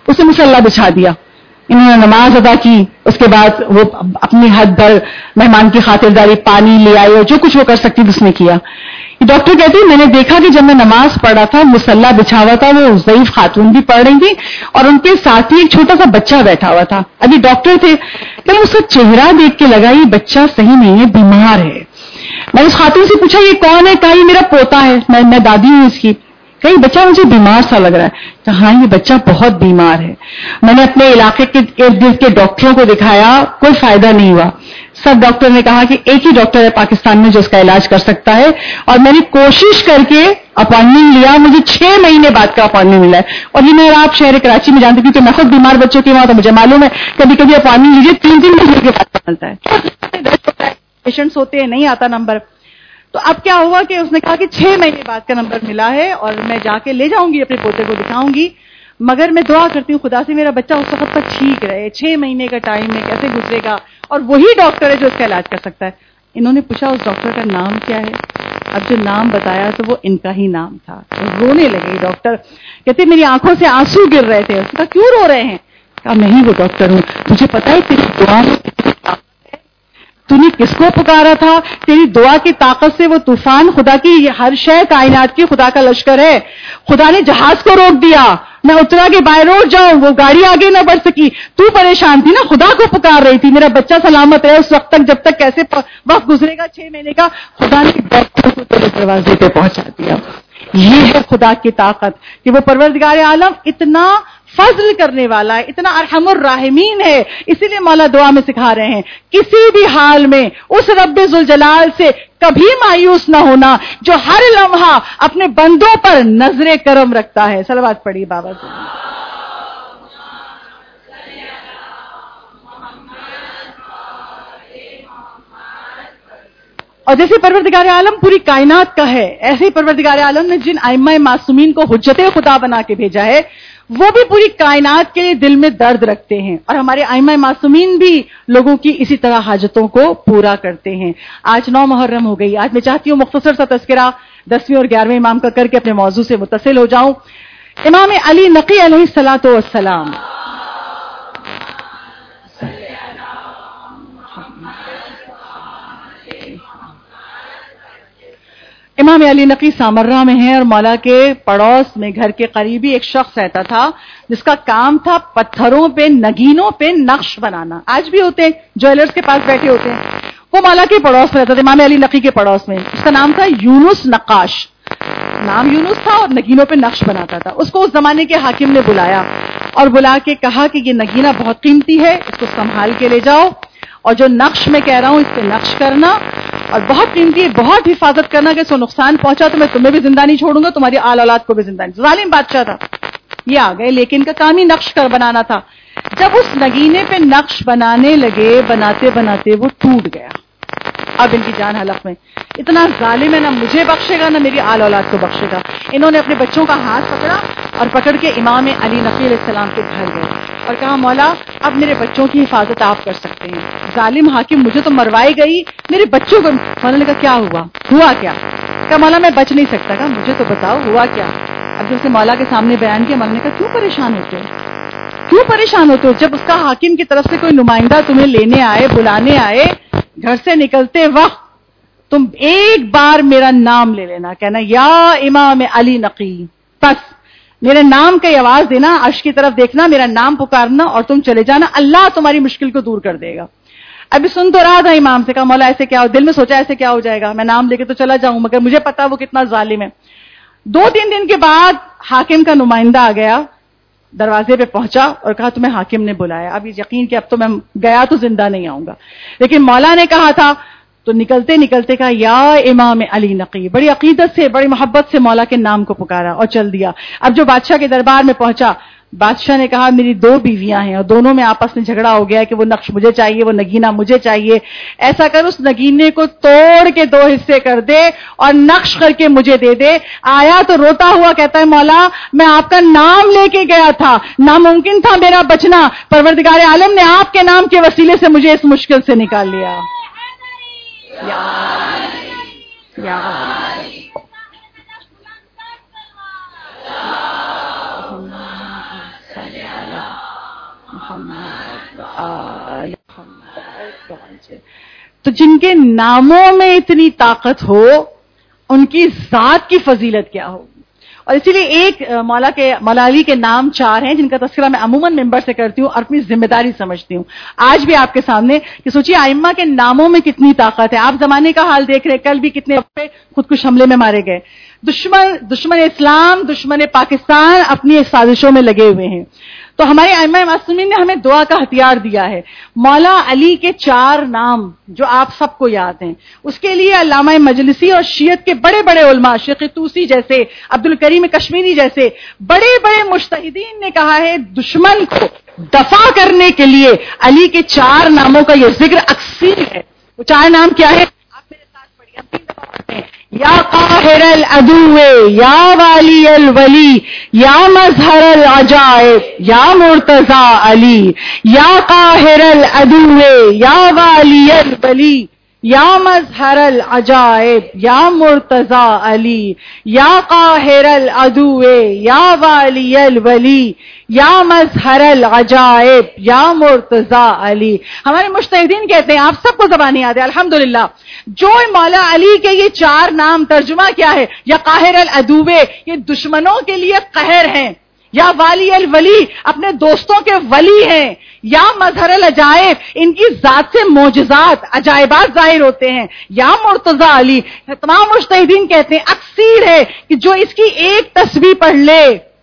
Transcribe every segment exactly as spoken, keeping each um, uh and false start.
اسے مصلی بچھا دیا, انہوں نے نماز ادا کی, اس کے بعد وہ اپنی حد بھر مہمان کی خاطرداری, پانی لے آئے, اور جو کچھ وہ کر سکتی تھی اس نے کیا. ڈاکٹر کہتے ہیں میں نے دیکھا کہ جب میں نماز پڑھ رہا تھا, مصلی بچھا ہوا تھا, وہ ضعیف خاتون بھی پڑھ رہی تھی اور ان کے ساتھ ہی ایک چھوٹا سا بچہ بیٹھا ہوا تھا. ابھی ڈاکٹر تھے, لیکن اس کا چہرہ دیکھ کے لگا یہ بچہ صحیح نہیں ہے, بیمار ہے. میں نے اس خاتون سے پوچھا یہ کون ہے؟ کہا یہ میرا پوتا ہے, میں میں دادی ہوں اس کی. کہیں بچہ مجھے بیمار سا لگ رہا ہے. کہ ہاں یہ بچہ بہت بیمار ہے. میں نے اپنے علاقے کے ارد گرد کے ڈاکٹروں کو دکھایا, کوئی فائدہ نہیں ہوا. سب ڈاکٹر نے کہا کہ ایک ہی ڈاکٹر ہے پاکستان میں جو اس کا علاج کر سکتا ہے, اور میں نے کوشش کر کے اپائنٹمنٹ لیا, مجھے چھ مہینے بعد کا اپائنٹمنٹ ملا ہے. اور یہ میں آپ شہر کراچی میں جانتی کیونکہ میں خود بیمار بچوں کی وہاں, تو مجھے معلوم ہے کبھی کبھی اپائنٹمنٹ لیجیے تین تین مہینے کے بعد ملتا ہے. پیشنٹس ہوتے ہیں نہیں آتا نمبر. تو اب کیا ہوا کہ اس نے کہا کہ چھ مہینے بعد کا نمبر ملا ہے اور میں جا کے لے جاؤں گی, اپنے پوتے کو دکھاؤں گی, مگر میں دعا کرتی ہوں خدا سے میرا بچہ اس وقت تک ٹھیک رہے. چھ مہینے کا ٹائم میں کیسے گزرے گا, اور وہی ڈاکٹر ہے جو اس کا علاج کر سکتا ہے. انہوں نے پوچھا اس ڈاکٹر کا نام کیا ہے؟ اب جو نام بتایا تو وہ ان کا ہی نام تھا. رونے لگے ڈاکٹر, کہتے میری آنکھوں سے آنسو گر رہے تھے. اس نے کہا کیوں رو رہے ہیں؟ کہا میں ہی وہ ڈاکٹر ہوں, تجھے پتا ہے تیری دعا میں تو نے کس کو پکارا تھا؟ تیری دعا کی طاقت سے وہ طوفان, خدا کی ہر شے کائنات کی خدا کا لشکر ہے. خدا نے جہاز کو روک دیا, میں اترا کے بائی روڈ جاؤں, وہ گاڑی آگے نہ بڑھ سکی. تو پریشان تھی نا, خدا کو پکار رہی تھی میرا بچہ سلامت رہے اس وقت تک جب تک کیسے وقت گزرے گا چھ مہینے کا. خدا نے ڈاکٹر کو تیرے دروازے پہ پہنچا دیا. یہ ہے خدا کی طاقت کہ وہ پروردگار عالم اتنا فضل کرنے والا ہے, اتنا ارحم الراحمین ہے. اسی لیے مولا دعا میں سکھا رہے ہیں کسی بھی حال میں اس رب ذوالجلال سے کبھی مایوس نہ ہونا جو ہر لمحہ اپنے بندوں پر نظر کرم رکھتا ہے. صلوات پڑھیے بابا سے. اور جیسے پروردگار عالم پوری کائنات کا ہے, ایسے ہی پروردگار عالم نے جن ائمہ معصومین کو حجت خدا بنا کے بھیجا ہے وہ بھی پوری کائنات کے لیے دل میں درد رکھتے ہیں, اور ہمارے ائمہ معصومین بھی لوگوں کی اسی طرح حاجتوں کو پورا کرتے ہیں. آج نو محرم ہو گئی. آج میں چاہتی ہوں مختصر سا تذکرہ دسویں اور گیارہویں امام کا کر کے اپنے موضوع سے متصل ہو جاؤں. امام علی نقی علیہ الصلوۃ والسلام امام علی نقی سامرہ میں ہیں, اور مولا کے پڑوس میں گھر کے قریبی ایک شخص رہتا تھا جس کا کام تھا پتھروں پہ نگینوں پہ نقش بنانا. آج بھی ہوتے ہیں, جویلرز کے پاس بیٹھے ہوتے ہیں. وہ مولا کے پڑوس میں رہتا تھا, امام علی نقی کے پڑوس میں. اس کا نام تھا یونس نقاش, نام یونس تھا, اور نگینوں پہ نقش بناتا تھا. اس کو اس زمانے کے حاکم نے بلایا اور بلا کے کہا کہ یہ نگینہ بہت قیمتی ہے, اس کو سنبھال کے لے جاؤ, اور جو نقش میں کہہ رہا ہوں اس پہ نقش کرنا, اور بہت قیمتی ہے, بہت حفاظت کرنا کہ اس کو نقصان پہنچا تو میں تمہیں بھی زندہ نہیں چھوڑوں گا, تمہاری آل اولاد کو بھی زندہ نہیں. ظالم بادشاہ تھا. یہ آ گئے, لیکن کا کام ہی نقش کر بنانا تھا. جب اس نگینے پہ نقش بنانے لگے, بناتے بناتے وہ ٹوٹ گیا. اب ان کی جان حلق میں. اتنا ظالم ہے, نہ مجھے بخشے گا نہ میری آل اولاد کو بخشے گا. انہوں نے اپنے بچوں کا ہاتھ پکڑا اور پکڑ کے امام علی نقی علیہ السلام کے گھر گئے اور کہا مولا اب میرے بچوں کی حفاظت آپ کر سکتے ہیں. ظالم حاکم مجھے تو مروائی گئی, میرے بچوں کو. مولا نے کہا کیا ہوا ہوا کیا؟ کہا مولا میں بچ نہیں سکتا. کہا مجھے تو بتاؤ ہوا کیا؟ اب جب سے مولا کے سامنے بیان کیا, مولا نے کہا کیوں پریشان ہوتے ہو, کیوں پریشان ہوتے ہو؟ جب اس کا حاکم کی طرف سے کوئی نمائندہ تمہیں لینے آئے, بلانے آئے, گھر سے نکلتے وقت تم ایک بار میرا نام لے لینا, کہنا یا امام علی نقی, بس میرے نام کی آواز دینا, عرش کی طرف دیکھنا, میرا نام پکارنا اور تم چلے جانا, اللہ تمہاری مشکل کو دور کر دے گا. ابھی سن تو رہا تھا امام سے, کہا مولا ایسے کیا ہو, دل میں سوچا ایسے کیا ہو جائے گا, میں نام لے کے تو چلا جاؤں, مگر مجھے پتا وہ کتنا ظالم ہے. دو تین دن کے بعد حاکم کا نمائندہ آ گیا, دروازے پہ پہنچا اور کہا تمہیں حاکم نے بلایا. اب یقین کہ اب تو میں گیا تو زندہ نہیں آؤں گا, لیکن مولا نے کہا تھا. تو نکلتے نکلتے کہا یا امام علی نقی, بڑی عقیدت سے بڑی محبت سے مولا کے نام کو پکارا اور چل دیا. اب جو بادشاہ کے دربار میں پہنچا, بادشاہ نے کہا میری دو بیویاں ہیں اور دونوں میں آپس میں جھگڑا ہو گیا کہ وہ نقش مجھے چاہیے, وہ نگینہ مجھے چاہیے. ایسا کر اس نگینے کو توڑ کے دو حصے کر دے اور نقش کر کے مجھے دے دے. آیا تو روتا ہوا کہتا ہے مولا میں آپ کا نام لے کے گیا تھا, ناممکن تھا میرا بچنا, پروردگار عالم نے آپ کے نام کے وسیلے سے مجھے اس مشکل سے نکال لیا. یا یا محمد آل محمد. تو جن کے ناموں میں اتنی طاقت ہو ان کی ذات کی فضیلت کیا ہوگی. اور اسی لیے ایک مولا کے مولا علی کے نام چار ہیں جن کا تذکرہ میں عموماً ممبر سے کرتی ہوں اور اپنی ذمہ داری سمجھتی ہوں آج بھی آپ کے سامنے کہ سوچیے ائمہ کے ناموں میں کتنی طاقت ہے. آپ زمانے کا حال دیکھ رہے, کل بھی کتنے خودکش حملے میں مارے گئے. دشمن دشمن اسلام, دشمن پاکستان اپنی سازشوں میں لگے ہوئے ہیں. تو ہمارے ائمہ معصومین نے ہمیں دعا کا ہتھیار دیا ہے. مولا علی کے چار نام جو آپ سب کو یاد ہیں, اس کے لیے علامہ مجلسی اور شیعت کے بڑے بڑے علماء, شیخ طوسی جیسے, عبد الکریم کشمیری جیسے بڑے بڑے مجتہدین نے کہا ہے دشمن کو دفع کرنے کے لیے علی کے چار ناموں کا یہ ذکر اکثر ہے. وہ چار نام کیا ہے؟ آپ میرے ساتھ پڑھیے, ہم تین دفعہ پڑھتے ہیں. یا قاہر العدو یا والی الولی یا مظہر العجائب یا مرتضی علی. یا قاہر العدو یا والی الولی یا مظہر العجائب یا مرتضی علی. یا قاہر العدو یا والی الولی یا مظہر العجائب یا مرتضی علی. ہمارے مجتہدین کہتے ہیں, آپ سب کو زبانی یاد ہے الحمدللہ, جو مولا علی کے یہ چار نام ترجمہ کیا ہے؟ یا قاہر العدو, یہ دشمنوں کے لیے قہر ہیں. یا والی الولی, اپنے دوستوں کے ولی ہیں. یا مظہر العجائب, ان کی ذات سے معجزات عجائبات ظاہر ہوتے ہیں. یا مرتضی علی. تمام مجتہدین کہتے ہیں اکثیر ہے کہ جو اس کی ایک تسبیح پڑھ لے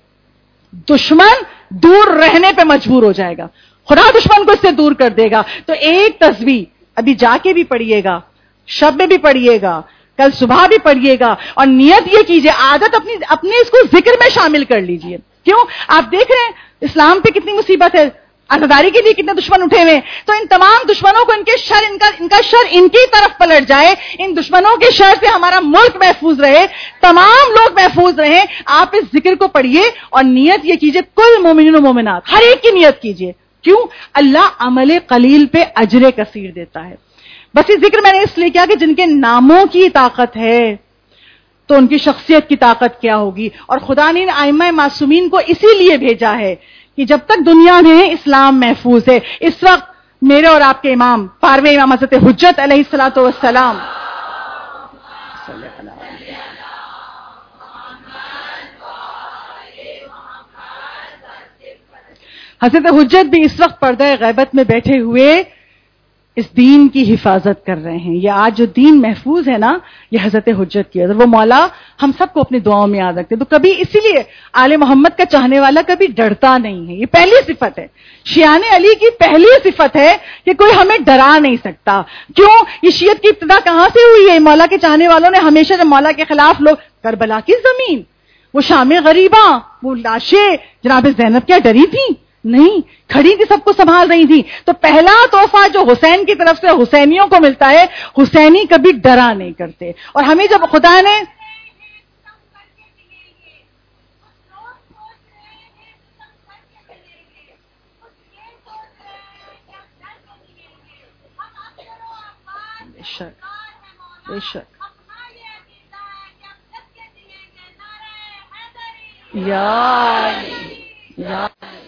دشمن دور رہنے پہ مجبور ہو جائے گا, خدا دشمن کو اس سے دور کر دے گا. تو ایک تسبیح ابھی جا کے بھی پڑھیے گا, شب میں بھی پڑھیے گا, کل صبح بھی پڑھیے گا, اور نیت یہ کیجئے, عادت اپنی اپنے اس کو ذکر میں شامل کر لیجئے. کیوں؟ آپ دیکھ رہے ہیں اسلام پہ کتنی مصیبت ہے, آزاداری کے لیے کتنے دشمن اٹھے ہوئے. تو ان تمام دشمنوں کو ان کے شر ان کا ان کا شر ان کی طرف پلٹ جائے, ان دشمنوں کے شر سے ہمارا ملک محفوظ رہے, تمام لوگ محفوظ رہیں. آپ اس ذکر کو پڑھیے اور نیت یہ کیجئے, کل مومنین و مومنات ہر ایک کی نیت کیجئے. کیوں؟ اللہ عمل قلیل پہ اجر کثیر دیتا ہے. بس یہ ذکر میں نے اس لیے کیا کہ جن کے ناموں کی طاقت ہے تو ان کی شخصیت کی طاقت کیا ہوگی. اور خدا نے ائمہ معصومین کو اسی لیے بھیجا ہے کہ جب تک دنیا میں اسلام محفوظ ہے. اس وقت میرے اور آپ کے امام پارویں امام حضرت حجت علیہ الصلوۃ والسلام حضرت حجت بھی اس وقت پردہ غیبت میں بیٹھے ہوئے اس دین کی حفاظت کر رہے ہیں. یہ آج جو دین محفوظ ہے نا, یہ حضرت حجت کی. وہ مولا ہم سب کو اپنی دعاؤں میں یاد رکھتے. تو کبھی اسی لیے آل محمد کا چاہنے والا کبھی ڈرتا نہیں ہے. یہ پہلی صفت ہے, شیعان علی کی پہلی صفت ہے کہ کوئی ہمیں ڈرا نہیں سکتا. کیوں؟ یہ شیعت کی ابتدا کہاں سے ہوئی ہے؟ مولا کے چاہنے والوں نے ہمیشہ جب مولا کے خلاف لوگ, کربلا کی زمین, وہ شام غریباں, وہ لاشیں, جناب زینب کیا ڈری تھی؟ نہیں, کھڑی تھی, سب کو سنبھال رہی تھی. تو پہلا تحفہ جو حسین کی طرف سے حسینیوں کو ملتا ہے, حسینی کبھی ڈرا نہیں کرتے. اور ہمیں جب خدا نے بے شک بے شک یا یا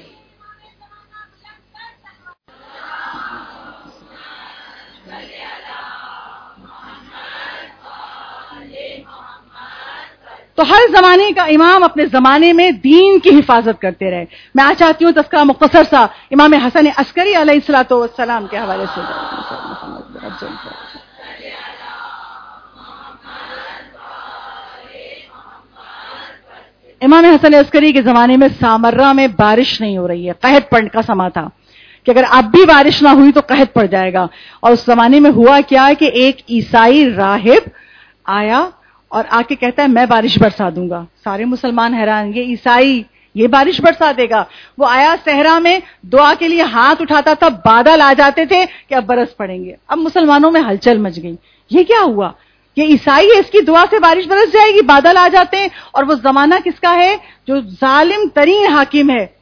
تو ہر زمانے کا امام اپنے زمانے میں دین کی حفاظت کرتے رہے. میں آج چاہتی ہوں تذکرہ مختصر سا امام حسن عسکری علیہ الصلوۃ والسلام کے حوالے سے. امام حسن عسکری کے زمانے میں سامرہ میں بارش نہیں ہو رہی ہے, قحط پڑنے کا سما تھا کہ اگر اب بھی بارش نہ ہوئی تو قحط پڑ جائے گا. اور اس زمانے میں ہوا کیا کہ ایک عیسائی راہب آیا اور آ کے کہتا ہے میں بارش برسا دوں گا. سارے مسلمان حیران, یہ عیسائی یہ بارش برسا دے گا. وہ آیا صحرا میں دعا کے لیے ہاتھ اٹھاتا تھا, بادل آ جاتے تھے کہ اب برس پڑیں گے. اب مسلمانوں میں ہلچل مچ گئی, یہ کیا ہوا؟ یہ عیسائی ہے, اس کی دعا سے بارش برس جائے گی, بادل آ جاتے ہیں. اور وہ زمانہ کس کا ہے؟ جو ظالم ترین حاکم ہے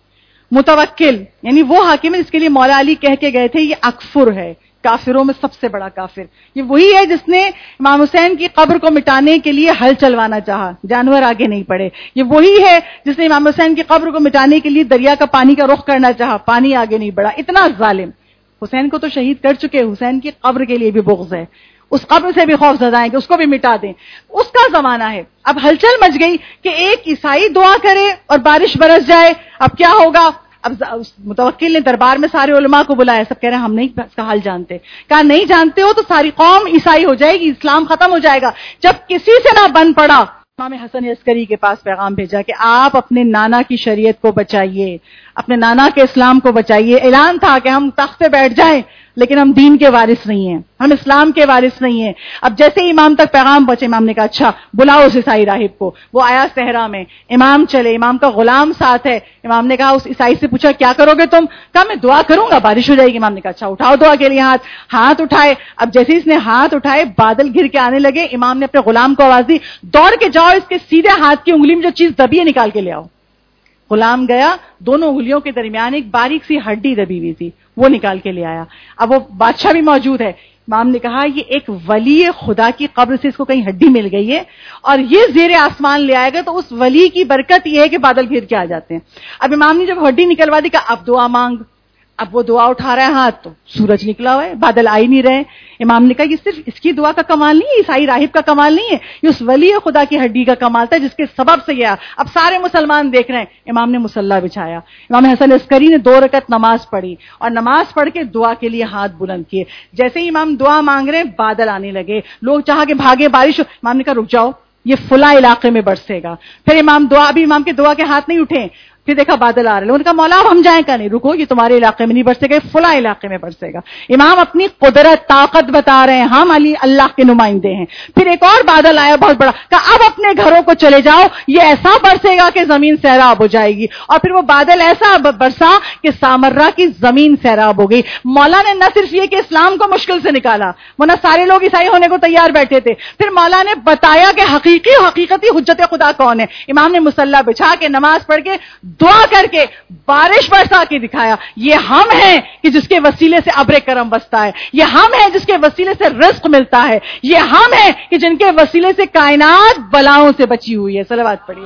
متوکل یعنی وہ حاکم ہے جس کے لیے مولا علی کہہ کے گئے تھے یہ اکفر ہے، کافروں میں سب سے بڑا کافر. یہ وہی ہے جس نے امام حسین کی قبر کو مٹانے کے لیے ہل چلوانا چاہا، جانور آگے نہیں پڑے. یہ وہی ہے جس نے امام حسین کی قبر کو مٹانے کے لیے دریا کا پانی کا رخ کرنا چاہا، پانی آگے نہیں بڑھا. اتنا ظالم. حسین کو تو شہید کر چکے، حسین کی قبر کے لیے بھی بغض ہے، اس قبر سے بھی خوف زدہ ہیں کہ اس کو بھی مٹا دیں. اس کا زمانہ ہے. اب ہلچل مچ گئی کہ ایک عیسائی دعا کرے اور بارش برس جائے. اب کیا ہوگا؟ اب متوکل نے دربار میں سارے علماء کو بلایا، سب کہہ رہے ہیں ہم نہیں اس کا حال جانتے. کہا نہیں جانتے ہو تو ساری قوم عیسائی ہو جائے گی، اسلام ختم ہو جائے گا. جب کسی سے نہ بن پڑا، امام حسن عسکری کے پاس پیغام بھیجا کہ آپ اپنے نانا کی شریعت کو بچائیے، اپنے نانا کے اسلام کو بچائیے. اعلان تھا کہ ہم تخت پہ بیٹھ جائیں لیکن ہم دین کے وارث نہیں ہیں، ہم اسلام کے وارث نہیں ہیں. اب جیسے ہی امام تک پیغام پہنچے، امام نے کہا اچھا بلاؤ اس عیسائی راہب کو. وہ آیا صحرا میں، امام چلے، امام کا غلام ساتھ ہے. امام نے کہا اس عیسائی سے پوچھا کیا کرو گے تم؟ کہا میں دعا کروں گا، بارش ہو جائے گی. امام نے کہا اچھا اٹھاؤ دعا کے لیے ہاتھ. ہاتھ اٹھائے. اب جیسے اس نے ہاتھ اٹھائے بادل گھر کے آنے لگے. امام نے اپنے غلام کو آواز دی دوڑ کے جاؤ اس کے سیدھے ہاتھ کی انگلی میں جو چیز دبی ہے نکال کے لے آؤ. غلام گیا، دونوں انگلیوں کے درمیان ایک باریک سی ہڈی دبی ہوئی تھی، وہ نکال کے لے آیا. اب وہ بادشاہ بھی موجود ہے. امام نے کہا یہ ایک ولی خدا کی قبر سے اس کو کہیں ہڈی مل گئی ہے اور یہ زیر آسمان لے آئے گا تو اس ولی کی برکت یہ ہے کہ بادل گھر کے آ جاتے ہیں. اب امام نے جب ہڈی نکلوا دی کہا اب دعا مانگ. اب وہ دعا اٹھا رہا ہے ہاتھ تو سورج نکلا ہوا ہے، بادل آ ہی نہیں رہے. امام نے کہا یہ صرف اس کی دعا کا کمال نہیں ہے، عیسائی راہب کا کمال نہیں ہے، یہ اس ولی خدا کی ہڈی کا کمال تھا جس کے سبب سے یہ. اب سارے مسلمان دیکھ رہے ہیں. امام نے مصلی بچھایا، امام حسن عسکری نے دو رکعت نماز پڑھی اور نماز پڑھ کے دعا کے لیے ہاتھ بلند کیے. جیسے ہی امام دعا مانگ رہے بادل آنے لگے، لوگ چاہا کہ بھاگے بارش ہو. امام نے کہا رک جاؤ یہ فلاں علاقے میں برسے گا. پھر امام دعا ابھی امام کے دعا کے ہاتھ نہیں اٹھے، پھر دیکھا بادل آ رہے. لوگوں نے کہا مولا اب ہم جائیں کا نہیں، رکو یہ تمہارے علاقے میں نہیں برسے گا، فلاں علاقے میں برسے گا. امام اپنی قدرت طاقت بتا رہے ہیں، ہم علی اللہ کے نمائندے ہیں. پھر ایک اور بادل آیا بہت بڑا، کہا اب اپنے گھروں کو چلے جاؤ، یہ ایسا برسے گا کہ زمین سیراب ہو جائے گی. اور پھر وہ بادل ایسا برسا کہ سامرہ کی زمین سیراب ہو گئی. مولا نے نہ صرف یہ کہ اسلام کو مشکل سے نکالا، ورنہ سارے لوگ عیسائی ہونے کو تیار بیٹھے تھے، پھر مولا نے بتایا کہ حقیقی حقیقتی حجت خدا کون ہے. امام نے مصلی بچھا کے نماز پڑھ کے دعا کر کے بارش برسا کے دکھایا. یہ ہم ہیں کہ جس کے وسیلے سے ابر کرم بستا ہے، یہ ہم ہیں جس کے وسیلے سے رزق ملتا ہے، یہ ہم ہیں کہ جن کے وسیلے سے کائنات بلاؤں سے بچی ہوئی ہے. صلوات پڑھیے.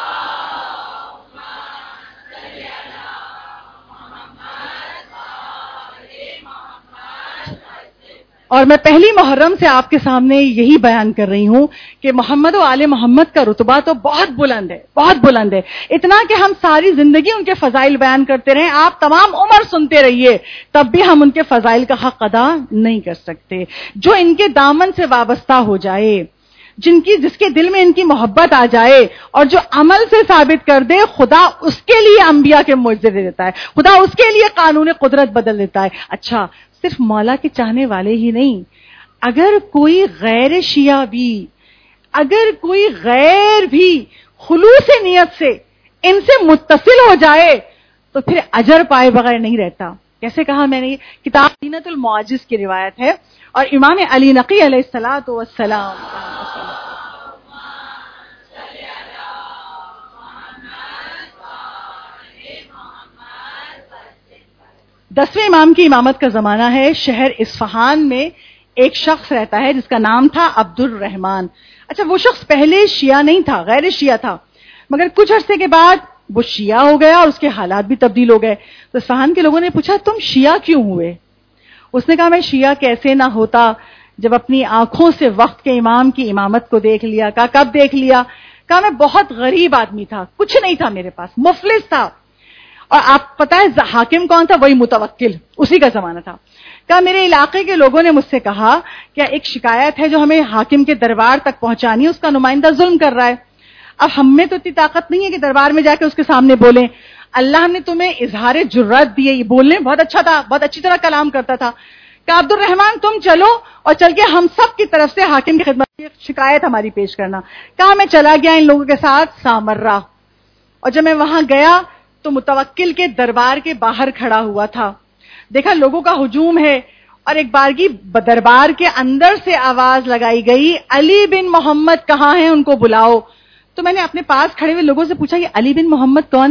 اور میں پہلی محرم سے آپ کے سامنے یہی بیان کر رہی ہوں کہ محمد و آل محمد کا رتبہ تو بہت بلند ہے، بہت بلند ہے. اتنا کہ ہم ساری زندگی ان کے فضائل بیان کرتے رہیں، آپ تمام عمر سنتے رہیے، تب بھی ہم ان کے فضائل کا حق ادا نہیں کر سکتے. جو ان کے دامن سے وابستہ ہو جائے، جن کی جس کے دل میں ان کی محبت آ جائے اور جو عمل سے ثابت کر دے، خدا اس کے لیے انبیاء کے معجزے دے دیتا ہے، خدا اس کے لیے قانون قدرت بدل دیتا ہے. اچھا صرف مولا کے چاہنے والے ہی نہیں، اگر کوئی غیر شیعہ بھی، اگر کوئی غیر بھی خلوص نیت سے ان سے متصل ہو جائے تو پھر اجر پائے بغیر نہیں رہتا. کیسے کہا میں نے؟ یہ کتاب زینت المعاجز کی روایت ہے اور امام علی نقی علیہ الصلوۃ والسلام دسویں امام کی امامت کا زمانہ ہے. شہر اصفہان میں ایک شخص رہتا ہے جس کا نام تھا عبد الرحمن. اچھا وہ شخص پہلے شیعہ نہیں تھا، غیر شیعہ تھا، مگر کچھ عرصے کے بعد وہ شیعہ ہو گیا اور اس کے حالات بھی تبدیل ہو گئے. تو اصفہان کے لوگوں نے پوچھا تم شیعہ کیوں ہوئے؟ اس نے کہا میں شیعہ کیسے نہ ہوتا جب اپنی آنکھوں سے وقت کے امام کی امامت کو دیکھ لیا. کہا کب دیکھ لیا؟ کہا میں بہت غریب آدمی تھا، کچھ نہیں تھا میرے پاس، مفلس تھا. اور آپ پتہ ہے حاکم کون تھا؟ وہی متوکل، اسی کا زمانہ تھا. کہا میرے علاقے کے لوگوں نے مجھ سے کہا کہ ایک شکایت ہے جو ہمیں حاکم کے دربار تک پہنچانی ہے، اس کا نمائندہ ظلم کر رہا ہے. اب ہم میں تو اتنی طاقت نہیں ہے کہ دربار میں جا کے اس کے سامنے بولیں. اللہ نے تمہیں اظہار جرأت دی ہے، یہ بولنے بہت اچھا تھا، بہت اچھی طرح کلام کرتا تھا. کہ عبد الرحمن تم چلو اور چل کے ہم سب کی طرف سے حاکم کی خدمت میں شکایت ہماری پیش کرنا. کہا میں چلا گیا ان لوگوں کے ساتھ سامرہ، اور جب میں وہاں گیا تو متوکل کے دربار کے باہر کھڑا ہوا تھا. دیکھا لوگوں کا ہجوم ہے اور ایک بارگی دربار کے اندر سے آواز لگائی گئی علی بن محمد کہاں ہیں، ان کو بلاؤ. تو میں نے اپنے پاس کھڑے ہوئے لوگوں سے پوچھا یہ علی بن محمد کون ہے؟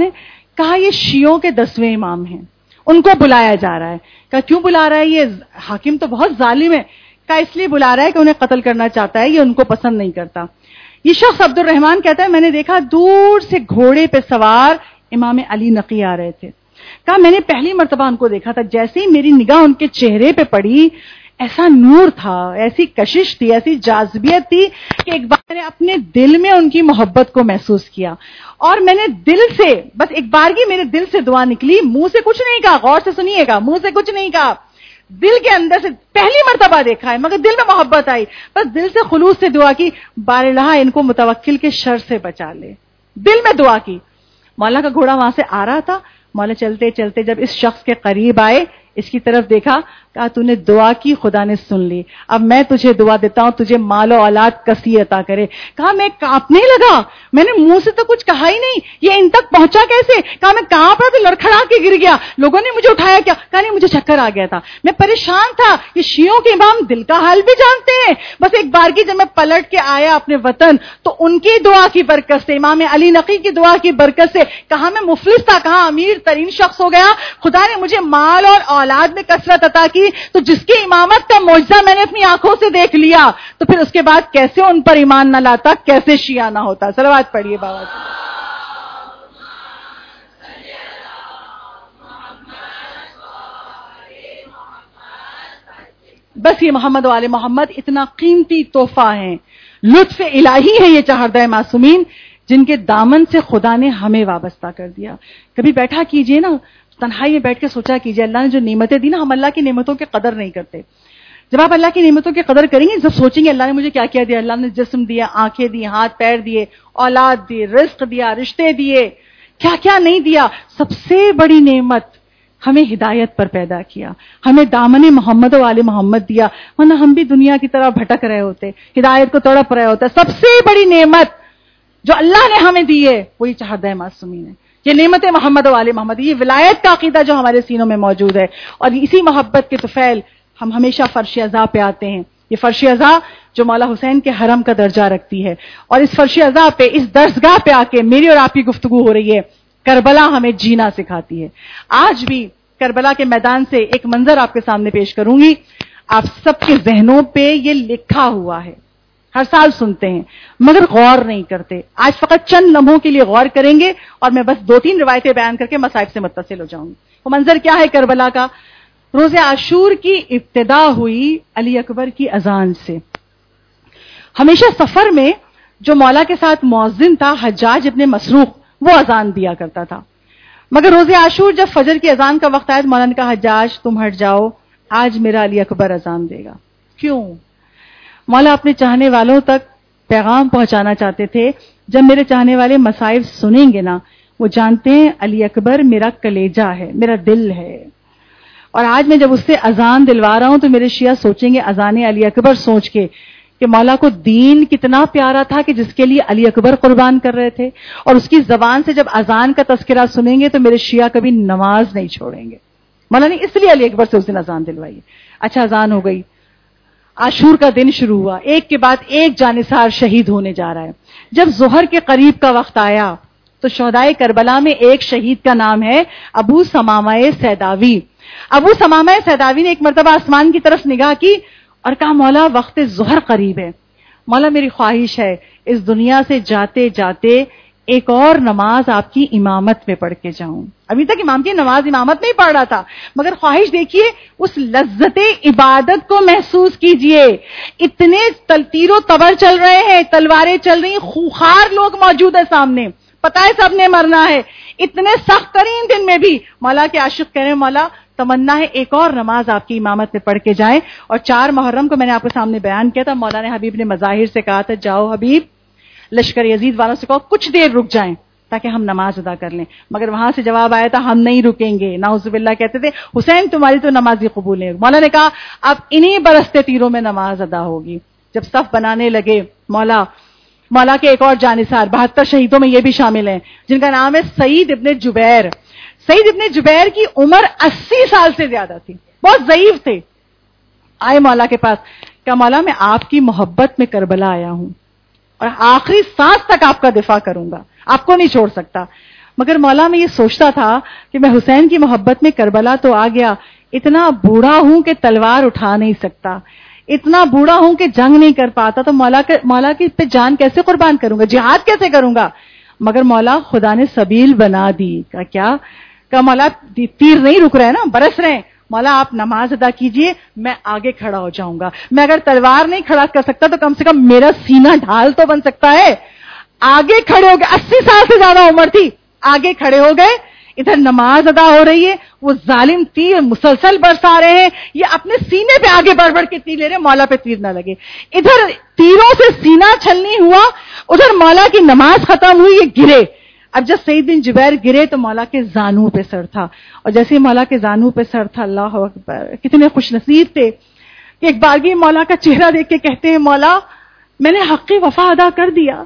کہا یہ شیعوں کے دسویں امام ہیں, ان کو بلایا جا رہا ہے. کہا کیوں بلا رہا ہے, یہ حاکم تو بہت ظالم ہے. کہا اس لیے بلا رہا ہے کہ انہیں قتل کرنا چاہتا ہے, یہ ان کو پسند نہیں کرتا. یہ شخص عبد الرحمان کہتا ہے میں نے دیکھا دور سے گھوڑے پہ سوار امام علی نقی آ رہے تھے. کہا میں نے پہلی مرتبہ ان کو دیکھا تھا, جیسے ہی میری نگاہ ان کے چہرے پہ پڑی ایسا نور تھا, ایسی کشش تھی, ایسی جاذبیت تھی کہ ایک بار میں نے اپنے دل میں ان کی محبت کو محسوس کیا, اور میں نے دل سے, بس ایک بار کی میرے دل سے دعا نکلی, منہ سے کچھ نہیں کہا, غور سے سنیے گا, منہ سے کچھ نہیں کہا, دل کے اندر سے پہلی مرتبہ دیکھا ہے مگر دل میں محبت آئی, بس دل سے خلوص سے دعا کی, بار الہ ان کو متوکل کے شر سے بچا لے, دل میں دعا کی. مولا کا گھوڑا وہاں سے آ رہا تھا. مولا چلتے چلتے جب اس شخص کے قریب آئے, اس کی طرف دیکھا, کہا تو نے دعا کی, خدا نے سن لی, اب میں تجھے دعا دیتا ہوں تجھے مال و اولاد کثیر عطا کرے. کہا میں کانپنے لگا, میں نے منہ سے تو کچھ کہا ہی نہیں, یہ ان تک پہنچا کیسے؟ کہا میں کانپ رہا تو لڑکھڑا کے گر گیا, لوگوں نے مجھے اٹھایا کیا؟ کہا نہیں مجھے چکر آ گیا تھا, میں پریشان تھا. یہ شیعوں کے امام دل کا حال بھی جانتے ہیں. بس ایک بار کی جب میں پلٹ کے آیا اپنے وطن تو ان کی دعا کی برکت سے, امام علی نقی کی دعا کی برکت سے, کہا میں مفلس تھا, کہا امیر ترین شخص ہو گیا, خدا نے مجھے مال اور اولاد میں کثرت عطا کی. تو جس کی امامت کا معجزہ میں نے اپنی آنکھوں سے دیکھ لیا تو پھر اس کے بعد کیسے ان پر ایمان نہ لاتا, کیسے شیعہ نہ ہوتا. صلوات پڑھیے بابا. بس یہ محمد و آل محمد اتنا قیمتی تحفہ ہیں, لطف الہی ہے یہ چہردہ معصومین, جن کے دامن سے خدا نے ہمیں وابستہ کر دیا. کبھی بیٹھا کیجئے نا, تنہائی میں بیٹھ کے سوچا کیجئے, اللہ نے جو نعمتیں دی نا, ہم اللہ کی نعمتوں کی قدر نہیں کرتے. جب آپ اللہ کی نعمتوں کی قدر کریں گے, جب سوچیں گے اللہ نے مجھے کیا کیا دیا, اللہ نے جسم دیا, آنکھیں دی, ہاتھ پیر دیے, اولاد دی, رزق دیا, رشتے دیے, کیا کیا نہیں دیا. سب سے بڑی نعمت ہمیں ہدایت پر پیدا کیا, ہمیں دامن محمد و آل محمد دیا, ورنہ ہم بھی دنیا کی طرح بھٹک رہے ہوتے, ہدایت کو تڑپ رہے ہوتے. سب سے بڑی نعمت جو اللہ نے ہمیں دی ہے وہی چہردہ معصومین ہے. یہ نعمت محمد و آل محمد, یہ ولایت کا عقیدہ جو ہمارے سینوں میں موجود ہے, اور اسی محبت کے طفیل ہم ہمیشہ فرش عزا پہ آتے ہیں. یہ فرش عزا جو مولا حسین کے حرم کا درجہ رکھتی ہے, اور اس فرش عزا پہ, اس درسگاہ پہ آ کے میری اور آپ کی گفتگو ہو رہی ہے. کربلا ہمیں جینا سکھاتی ہے. آج بھی کربلا کے میدان سے ایک منظر آپ کے سامنے پیش کروں گی. آپ سب کے ذہنوں پہ یہ لکھا ہوا ہے, ہر سال سنتے ہیں مگر غور نہیں کرتے. آج فقط چند لمحوں کے لیے غور کریں گے, اور میں بس دو تین روایتیں بیان کر کے مصائب سے متصل ہو جاؤں گی. وہ منظر کیا ہے کربلا کا؟ روز عاشور کی ابتدا ہوئی علی اکبر کی اذان سے. ہمیشہ سفر میں جو مولا کے ساتھ مؤذن تھا حجاج ابن مسروق, وہ اذان دیا کرتا تھا. مگر روز عاشور جب فجر کی اذان کا وقت آیا, مولا نے کہا حجاج تم ہٹ جاؤ, آج میرا علی اکبر اذان دے گا. کیوں؟ مولا اپنے چاہنے والوں تک پیغام پہنچانا چاہتے تھے. جب میرے چاہنے والے مصائب سنیں گے نا, وہ جانتے ہیں علی اکبر میرا کلیجہ ہے, میرا دل ہے. اور آج میں جب اس سے اذان دلوا رہا ہوں تو میرے شیعہ سوچیں گے اذان علی اکبر سوچ کے کہ مولا کو دین کتنا پیارا تھا کہ جس کے لیے علی اکبر قربان کر رہے تھے. اور اس کی زبان سے جب اذان کا تذکرہ سنیں گے تو میرے شیعہ کبھی نماز نہیں چھوڑیں گے. مولا نے اس لیے علی اکبر سے اس دن اذان دلوائی. اچھا اذان ہو گئی, عاشور کا دن شروع ہوا, ایک کے بعد ایک جانثار شہید ہونے جا رہا ہے. جب ظہر کے قریب کا وقت آیا تو شہدائے کربلا میں ایک شہید کا نام ہے ابو ثمامہ سیداوی. ابو ثمامہ سیداوی نے ایک مرتبہ آسمان کی طرف نگاہ کی اور کہا مولا وقت ظہر قریب ہے, مولا میری خواہش ہے اس دنیا سے جاتے جاتے ایک اور نماز آپ کی امامت میں پڑھ کے جاؤں. ابھی تک امام کی نماز امامت میں ہی پڑھ رہا تھا, مگر خواہش دیکھیے اس لذت عبادت کو محسوس کیجئے. اتنے تیر و تبر چل رہے ہیں, تلواریں چل رہی ہیں, خوخار لوگ موجود ہیں سامنے, پتہ ہے سب نے مرنا ہے. اتنے سخت ترین دن میں بھی مولا کے عاشق کہہ رہے ہیں مولا تمنا ہے ایک اور نماز آپ کی امامت میں پڑھ کے جائیں. اور چار محرم کو میں نے آپ کے سامنے بیان کیا تھا, مولا نے حبیب نے مظاہر سے کہا تھا جاؤ حبیب لشکر یزید والوں سے کہو کچھ دیر رک جائیں تاکہ ہم نماز ادا کر لیں. مگر وہاں سے جواب آیا تھا ہم نہیں رکیں گے. نعوذ باللہ کہتے تھے حسین تمہاری تو نمازی قبول ہے. مولا نے کہا اب انہی برستے تیروں میں نماز ادا ہوگی. جب صف بنانے لگے مولا مولا کے ایک اور جانثار بہتر شہیدوں میں یہ بھی شامل ہیں جن کا نام ہے سعید ابن جبیر. سعید ابن جبیر کی عمر اسی سال سے زیادہ تھی, بہت ضعیف تھے. آئے مولا کے پاس, کہ مولا میں آپ کی محبت میں کربلا آیا ہوں اور آخری سانس تک آپ کا دفاع کروں گا, آپ کو نہیں چھوڑ سکتا. مگر مولا میں یہ سوچتا تھا کہ میں حسین کی محبت میں کربلا تو آ گیا, اتنا بوڑھا ہوں کہ تلوار اٹھا نہیں سکتا, اتنا بوڑھا ہوں کہ جنگ نہیں کر پاتا, تو مولا کے مولا کی پہ جان کیسے قربان کروں گا, جہاد کیسے کروں گا. مگر مولا خدا نے سبیل بنا دی. کہ کیا کہ مولا تیر نہیں رک رہے نا, برس رہے ہیں, مولا آپ نماز ادا کیجئے, میں آگے کھڑا ہو جاؤں گا. میں اگر تلوار نہیں کھڑا کر سکتا تو کم سے کم میرا سینہ ڈھال تو بن سکتا ہے. آگے کھڑے ہو گئے, اسی سال سے زیادہ عمر تھی, آگے کھڑے ہو گئے, ادھر نماز ادا ہو رہی ہے, وہ ظالم تیر مسلسل برسا رہے ہیں, یہ اپنے سینے پہ آگے بڑھ بڑھ کے تیر لے رہے ہیں, مولا پہ تیر نہ لگے. ادھر تیروں سے سینہ چھلنی ہوا, ادھر مولا کی نماز ختم ہوئی, یہ گرے. اب جب سعید بن جبیر گرے تو مولا کے زانو پہ سر تھا, اور جیسے مولا کے زانو پہ سر تھا, اللہ اکبر, کتنے خوش نصیب تھے کہ ایک بارگی مولا کا چہرہ دیکھ کے کہتے ہیں مولا میں نے حق وفا ادا کر دیا,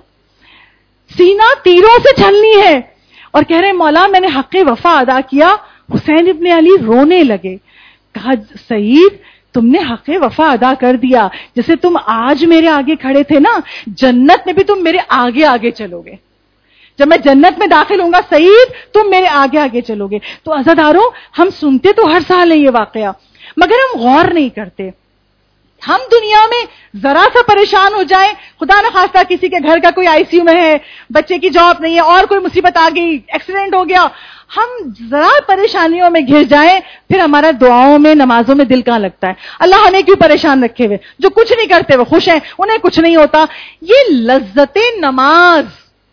سینہ تیروں سے چھلنی ہے, اور کہہ رہے مولا میں نے حق وفا ادا کیا. حسین ابن علی رونے لگے. کہا سعید تم نے حق وفا ادا کر دیا, جیسے تم آج میرے آگے کھڑے تھے نا, جنت میں بھی تم میرے آگے آگے چلو گے. جب میں جنت میں داخل ہوں گا سعید تم میرے آگے آگے چلو گے. تو عزاداروں ہم سنتے تو ہر سال ہے یہ واقعہ, مگر ہم غور نہیں کرتے. ہم دنیا میں ذرا سا پریشان ہو جائیں, خدا نہ خواستہ کسی کے گھر کا کوئی آئی سی یو میں ہے, بچے کی جاب نہیں ہے, اور کوئی مصیبت آ گئی, ایکسیڈنٹ ہو گیا, ہم ذرا پریشانیوں میں گھر جائیں, پھر ہمارا دعاؤں میں نمازوں میں دل کہاں لگتا ہے. اللہ ہمیں کیوں پریشان رکھے ہوئے, جو کچھ نہیں کرتے وہ خوش ہیں, انہیں کچھ نہیں ہوتا. یہ لذت نماز,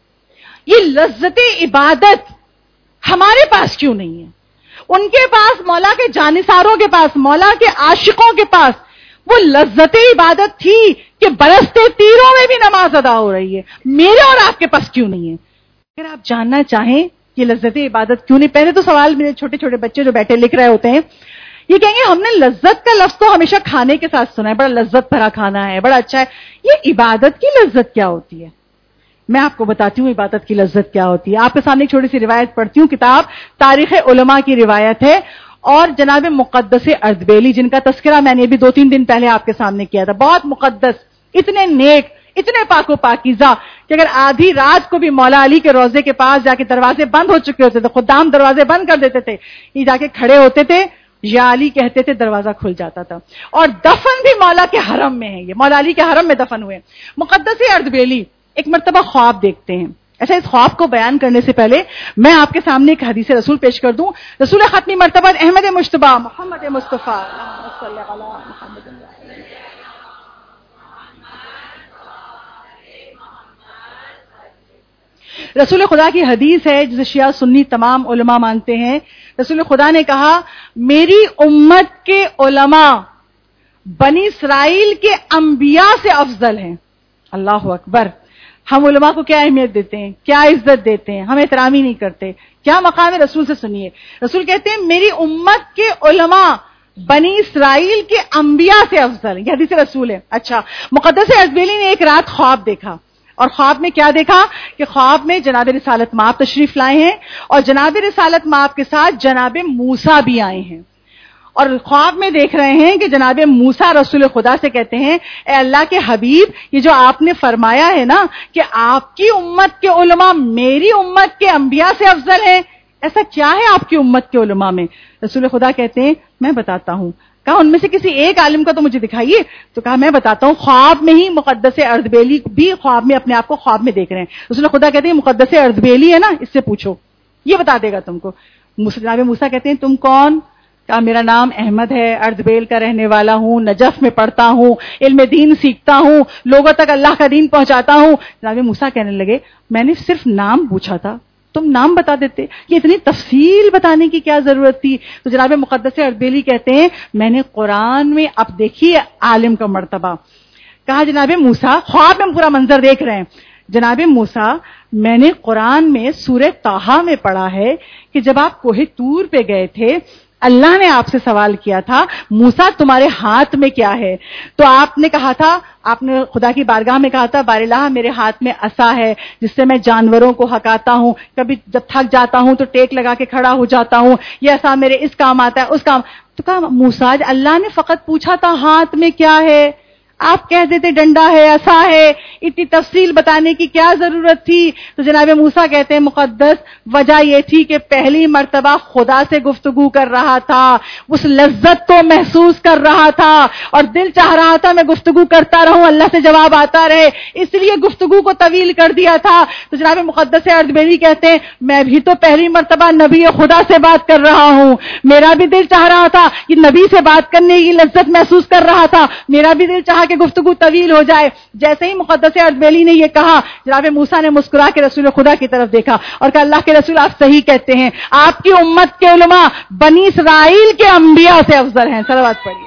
یہ لذت عبادت ہمارے پاس کیوں نہیں ہے؟ ان کے پاس, مولا کے جانثاروں کے پاس, مولا کے عاشقوں کے پاس وہ لذت عبادت تھی کہ برستے تیروں میں بھی نماز ادا ہو رہی ہے. میرے اور آپ کے پاس کیوں نہیں ہے؟ اگر آپ جاننا چاہیں کہ لذت عبادت کیوں نہیں, پہلے تو سوال میرے چھوٹے چھوٹے بچے جو بیٹھے لکھ رہے ہوتے ہیں, یہ کہیں گے ہم نے لذت کا لفظ تو ہمیشہ کھانے کے ساتھ سنا ہے, بڑا لذت بھرا کھانا ہے, بڑا اچھا ہے. یہ عبادت کی لذت کیا ہوتی ہے؟ میں آپ کو بتاتی ہوں عبادت کی لذت کیا ہوتی ہے. آپ کے سامنے ایک چھوٹی سی روایت پڑھتی ہوں, کتاب تاریخ علماء کی روایت ہے, اور جناب مقدس اردبیلی جن کا تذکرہ میں نے بھی دو تین دن پہلے آپ کے سامنے کیا تھا, بہت مقدس, اتنے نیک, اتنے پاک و پاکیزہ کہ اگر آدھی رات کو بھی مولا علی کے روضے کے پاس جا کے دروازے بند ہو چکے ہوتے تھے, خدام دروازے بند کر دیتے تھے, یہ جا کے کھڑے ہوتے تھے, یا علی کہتے تھے, دروازہ کھل جاتا تھا. اور دفن بھی مولا کے حرم میں ہے, یہ مولا علی کے حرم میں دفن ہوئے. مقدس اردبیلی ایک مرتبہ خواب دیکھتے ہیں. اچھا, اس خواب کو بیان کرنے سے پہلے میں آپ کے سامنے ایک حدیث رسول پیش کر دوں. رسول ختمی مرتبہ احمد مجتبی محمد مصطفیٰ رسول خدا کی حدیث ہے جسے شیعہ سنی تمام علماء مانتے ہیں. رسول خدا نے کہا میری امت کے علماء بنی اسرائیل کے انبیاء سے افضل ہیں. اللہ اکبر. ہم علماء کو کیا اہمیت دیتے ہیں, کیا عزت دیتے ہیں, ہم احترام ہی نہیں کرتے. کیا مقام ہے رسول سے سنیے. رسول کہتے ہیں میری امت کے علماء بنی اسرائیل کے انبیاء سے افضل ہیں. یہ حدیث رسول ہے. اچھا, مقدس اردبیلی نے ایک رات خواب دیکھا, اور خواب میں کیا دیکھا کہ خواب میں جناب رسالت مآب تشریف لائے ہیں, اور جناب رسالت مآب کے ساتھ جناب موسیٰ بھی آئے ہیں. اور خواب میں دیکھ رہے ہیں کہ جناب موسیٰ رسول خدا سے کہتے ہیں اے اللہ کے حبیب, یہ جو آپ نے فرمایا ہے نا کہ آپ کی امت کے علماء میری امت کے انبیاء سے افضل ہیں, ایسا کیا ہے آپ کی امت کے علماء میں؟ رسول خدا کہتے ہیں میں بتاتا ہوں. کہا ان میں سے کسی ایک عالم کا تو مجھے دکھائیے. تو کہا میں بتاتا ہوں. خواب میں ہی مقدس اردبیلی بھی خواب میں اپنے آپ کو خواب میں دیکھ رہے ہیں. رسول خدا کہتے ہیں مقدس اردبیلی ہے نا, اس سے پوچھو, یہ بتا دے گا تم کو. جناب موسیٰ کہتے ہیں تم کون؟ کہا میرا نام احمد ہے, اردبیل کا رہنے والا ہوں, نجف میں پڑھتا ہوں, علم دین سیکھتا ہوں, لوگوں تک اللہ کا دین پہنچاتا ہوں. جناب موسیٰ کہنے لگے میں نے صرف نام پوچھا تھا, تم نام بتا دیتے, یہ اتنی تفصیل بتانے کی کیا ضرورت تھی؟ تو جناب مقدس اردبیلی کہتے ہیں میں نے قرآن میں, اب دیکھیے عالم کا مرتبہ. کہا جناب موسیٰ, خواب میں پورا منظر دیکھ رہے ہیں, جناب موسیٰ میں نے قرآن میں سورہ طٰہٰ میں پڑھا ہے کہ جب آپ کوہ طور پہ گئے تھے اللہ نے آپ سے سوال کیا تھا موسیٰ تمہارے ہاتھ میں کیا ہے؟ تو آپ نے کہا تھا, آپ نے خدا کی بارگاہ میں کہا تھا بار الہ میرے ہاتھ میں عصا ہے جس سے میں جانوروں کو ہکاتا ہوں, کبھی جب تھک جاتا ہوں تو ٹیک لگا کے کھڑا ہو جاتا ہوں, یہ عصا میرے اس کام آتا ہے اس کام. تو کہا موسیٰ اللہ نے فقط پوچھا تھا ہاتھ میں کیا ہے, آپ کہہ دیتے ڈنڈا ہے عصا ہے, اتنی تفصیل بتانے کی کیا ضرورت تھی؟ تو جناب موسیٰ کہتے ہیں مقدس وجہ یہ تھی کہ پہلی مرتبہ خدا سے گفتگو کر رہا تھا, اس لذت کو محسوس کر رہا تھا اور دل چاہ رہا تھا میں گفتگو کرتا رہوں, اللہ سے جواب آتا رہے, اس لیے گفتگو کو طویل کر دیا تھا. تو جناب مقدس اردبیلی کہتے ہیں میں بھی تو پہلی مرتبہ نبی خدا سے بات کر رہا ہوں, میرا بھی دل چاہ رہا تھا کہ نبی سے بات کرنے کی لذت محسوس کر رہا تھا, میرا بھی دل چاہا کہ گفتگو طویل ہو جائے. جیسے ہی مقدس اردبیلی نے یہ کہا, جناب موسیٰ نے مسکرا کے رسول خدا کی طرف دیکھا اور کہا اللہ کے رسول آپ صحیح کہتے ہیں, آپ کی امت کے علماء بنی اسرائیل کے انبیاء سے افضل ہیں. صلوات پڑھیے.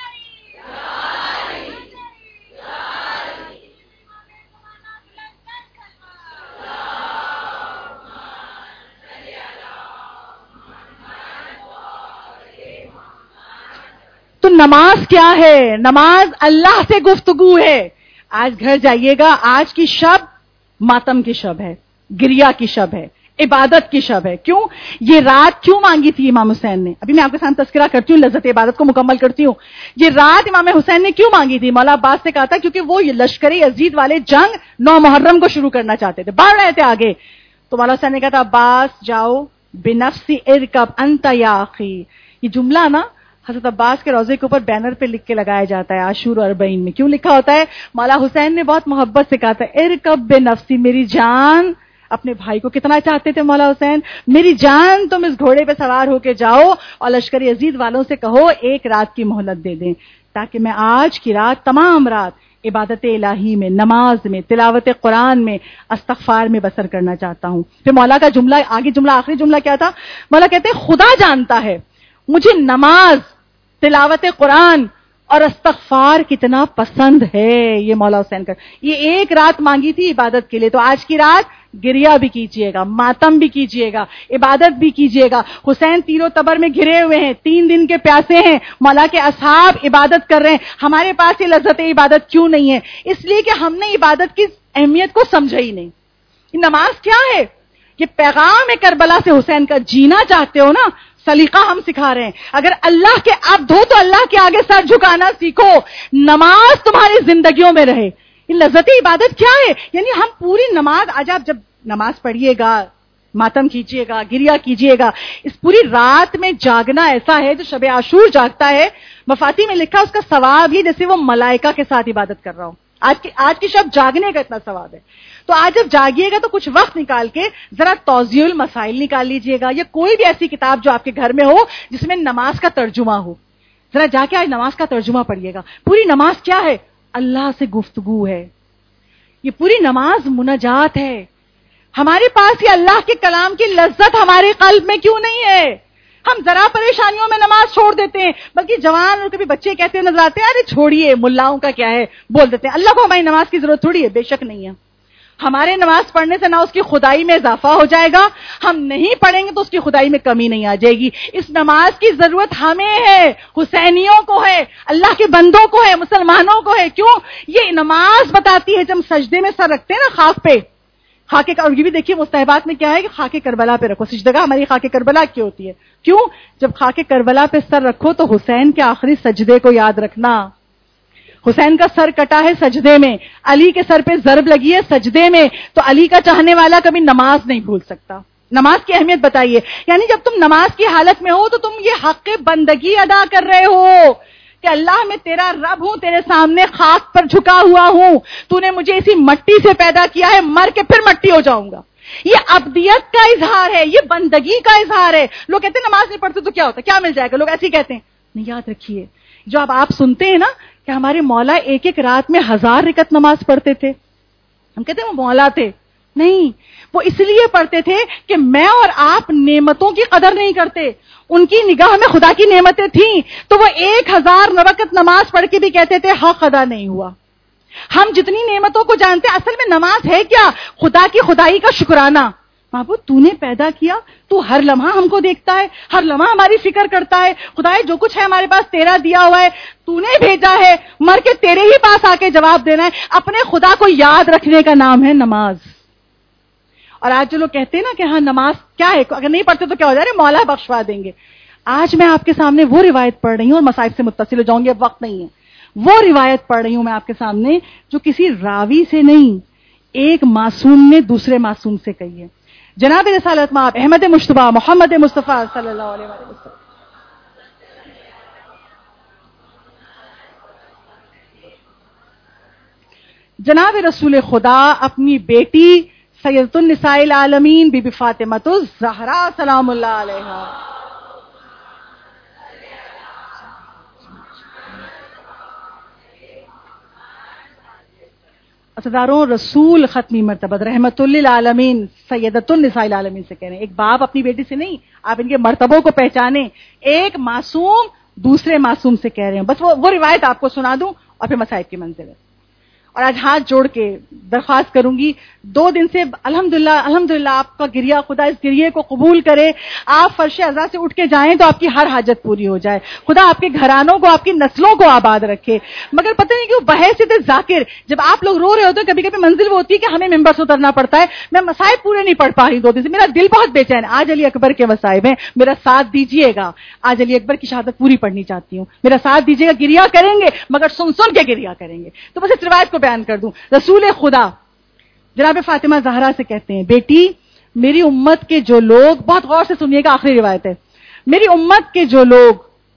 تو نماز کیا ہے؟ نماز اللہ سے گفتگو ہے. آج گھر جائیے گا, آج کی شب ماتم کی شب ہے, گریا کی شب ہے, عبادت کی شب ہے. کیوں؟ یہ رات کیوں مانگی تھی امام حسین نے؟ ابھی میں آپ کے سامنے تذکرہ کرتی ہوں, لذت عبادت کو مکمل کرتی ہوں. یہ رات امام حسین نے کیوں مانگی تھی؟ مولا عباس سے کہا تھا کیونکہ وہ لشکر یزید والے جنگ نو محرم کو شروع کرنا چاہتے تھے, بڑھ رہے تھے آگے. تو مولا حسین نے کہا تھا عباس جاؤ بنفسی ارکب انت یا اخی. یہ جملہ نا حضرت عباس کے روضے کے اوپر بینر پہ لکھ کے لگایا جاتا ہے عاشور اربعین میں. کیوں لکھا ہوتا ہے؟ مولا حسین نے بہت محبت سے کہا تھا ارکب بنفسی, میری جان. اپنے بھائی کو کتنا چاہتے تھے مولا حسین, میری جان تم اس گھوڑے پہ سوار ہو کے جاؤ اور لشکر یزید والوں سے کہو ایک رات کی مہلت دے دیں تاکہ میں آج کی رات تمام رات عبادت الہی میں, نماز میں, تلاوت قرآن میں, استغفار میں بسر کرنا چاہتا ہوں. پھر مولا کا جملہ آگے, جملہ آخری جملہ کیا تھا؟ مولا کہتے ہیں خدا جانتا ہے مجھے نماز, تلاوت قرآن اور استغفار کتنا پسند ہے. یہ مولا حسین کا, یہ ایک رات مانگی تھی عبادت کے لیے. تو آج کی رات گریا بھی کیجئے گا, ماتم بھی کیجئے گا, عبادت بھی کیجئے گا. حسین تیر و تبر میں گھرے ہوئے ہیں, تین دن کے پیاسے ہیں, مولا کے اصحاب عبادت کر رہے ہیں. ہمارے پاس یہ لذت عبادت کیوں نہیں ہے؟ اس لیے کہ ہم نے عبادت کی اہمیت کو سمجھا ہی نہیں. یہ نماز کیا ہے؟ یہ پیغام کربلا سے حسین کا جینا چاہتے ہو نا, سلیقہ ہم سکھا رہے ہیں. اگر اللہ کے عبد ہو تو اللہ کے آگے سر جھکانا سیکھو, نماز تمہاری زندگیوں میں رہے. یہ لذت عبادت کیا ہے؟ یعنی ہم پوری نماز, آج آپ جب نماز پڑھیے گا, ماتم کیجیے گا, گریا کیجیے گا, اس پوری رات میں جاگنا ایسا ہے جو شب عاشور جاگتا ہے, مفاتی میں لکھا اس کا ثواب ہی جیسے وہ ملائکہ کے ساتھ عبادت کر رہا ہوں. آج کی آج کی شب جاگنے کا اتنا ثواب ہے. تو آج جب جاگیے گا تو کچھ وقت نکال کے ذرا توضیح المسائل نکال لیجئے گا, یا کوئی بھی ایسی کتاب جو آپ کے گھر میں ہو جس میں نماز کا ترجمہ ہو, ذرا جا کے آج نماز کا ترجمہ پڑھیے گا. پوری نماز کیا ہے؟ اللہ سے گفتگو ہے. یہ پوری نماز مناجات ہے. ہمارے پاس یہ اللہ کے کلام کی لذت ہمارے قلب میں کیوں نہیں ہے؟ ہم ذرا پریشانیوں میں نماز چھوڑ دیتے ہیں, بلکہ جوان اور کبھی بچے کہتے ہوئے نظر آتے ہیں ارے چھوڑیے ملاؤں کا کیا ہے, بول دیتے ہیں. اللہ کو ہماری نماز کی ضرورت تھوڑی ہے, بے شک نہیں ہے. ہمارے نماز پڑھنے سے نہ اس کی خدائی میں اضافہ ہو جائے گا, ہم نہیں پڑھیں گے تو اس کی خدائی میں کمی نہیں آ جائے گی. اس نماز کی ضرورت ہمیں ہے, حسینیوں کو ہے, اللہ کے بندوں کو ہے, مسلمانوں کو ہے. کیوں؟ یہ نماز بتاتی ہے جب سجدے میں سر رکھتے ہیں نا خاک پہ, خاک, اور یہ بھی دیکھیے مستحبات میں کیا ہے کہ خاک کربلا پہ رکھو. سجدگاہ ہماری خاک کربلا کی ہوتی ہے. کیوں؟ جب خاک کربلا پہ سر رکھو تو حسین کے آخری سجدے کو یاد رکھنا. حسین کا سر کٹا ہے سجدے میں, علی کے سر پہ ضرب لگی ہے سجدے میں, تو علی کا چاہنے والا کبھی نماز نہیں بھول سکتا. نماز کی اہمیت بتائیے. یعنی جب تم نماز کی حالت میں ہو تو تم یہ حق بندگی ادا کر رہے ہو کہ اللہ میں تیرا رب ہوں, تیرے سامنے خاک پر جھکا ہوا ہوں, تو نے مجھے اسی مٹی سے پیدا کیا ہے, مر کے پھر مٹی ہو جاؤں گا. یہ عبدیت کا اظہار ہے, یہ بندگی کا اظہار ہے. لوگ کہتے ہیں نماز نہیں پڑھتے تو کیا ہوتا ہے, کیا مل جائے گا, لوگ ایسے ہی کہتے ہیں. نہیں, یاد رکھیے جو اب آپ سنتے ہیں نا کہ ہمارے مولا ایک ایک رات میں ہزار رکعت نماز پڑھتے تھے, ہم کہتے ہیں وہ مولا تھے. نہیں, وہ اس لیے پڑھتے تھے کہ میں اور آپ نعمتوں کی قدر نہیں کرتے. ان کی نگاہ میں خدا کی نعمتیں تھیں تو وہ ایک ہزار رکعت نماز پڑھ کے بھی کہتے تھے حق ادا نہیں ہوا. ہم جتنی نعمتوں کو جانتے اصل میں نماز ہے کیا؟ خدا کی خدائی کا شکرانہ. معبود تو نے پیدا کیا, تو ہر لمحہ ہم کو دیکھتا ہے, ہر لمحہ ہماری فکر کرتا ہے. خدائے جو کچھ ہے ہمارے پاس تیرا دیا ہوا ہے, تو نے بھیجا ہے, مر کے تیرے ہی پاس آ کے جواب دینا ہے. اپنے خدا کو یاد رکھنے کا نام ہے نماز. اور آج جو لوگ کہتے ہیں نا کہ ہاں نماز کیا ہے, اگر نہیں پڑھتے تو کیا ہو جائے, مولا بخشوا دیں گے. آج میں آپ کے سامنے وہ روایت پڑھ رہی ہوں اور مصائب سے متصل ہو جاؤں گی, اب وقت نہیں ہے. وہ روایت پڑھ رہی ہوں میں آپ کے سامنے جو کسی راوی سے نہیں، ایک معصوم نے دوسرے معصوم سے کہی ہے. جناب رسالت مآب احمد مجتبیٰ محمد مصطفیٰ صلی اللہ علیہ وسلم جناب رسول خدا اپنی بیٹی سیدۃ النساء العالمین بی بی فاطمہ الزہرا سلام اللہ علیہا عزیزاروں رسول ختمی مرتبہ رحمت للعالمین سیدۃ النساء العالمین سے کہہ رہے ہیں. ایک باپ اپنی بیٹی سے نہیں، آپ ان کے مرتبوں کو پہچانیں. ایک معصوم دوسرے معصوم سے کہہ رہے ہیں. بس وہ, وہ روایت آپ کو سنا دوں اور پھر مصائب کی منزل ہے. اور آج ہاتھ جوڑ کے درخواست کروں گی، دو دن سے الحمدللہ الحمدللہ آپ کا گریہ خدا اس گریے کو قبول کرے. آپ فرش عزا سے اٹھ کے جائیں تو آپ کی ہر حاجت پوری ہو جائے. خدا آپ کے گھرانوں کو، آپ کی نسلوں کو آباد رکھے. مگر پتہ نہیں کیوں بحیثیت ذاکر جب آپ لوگ رو رہے ہوتے ہیں، کبھی کبھی منزل وہ ہوتی ہے کہ ہمیں ممبر سے اترنا پڑتا ہے. میں مصائب پورے نہیں پڑھ پا رہی دو دن سے، میرا دل بہت بے چین ہے. آج علی اکبر کے مصائب ہیں، میرا ساتھ دیجیے گا. آج علی اکبر کی شہادت پوری پڑھنی چاہتی ہوں، میرا ساتھ دیجیے گا. گریہ کریں گے مگر سن سن کے گریہ کریں گے. تو بس اس روایت کو بیان کر دوں. رسول خدا جناب فاطمہ زہرا سے کہتے ہیں، بیٹی میری امت کے جو لوگ، بہت غور سے سنیے گا آخری روایت ہے، میری امت کے جو لوگ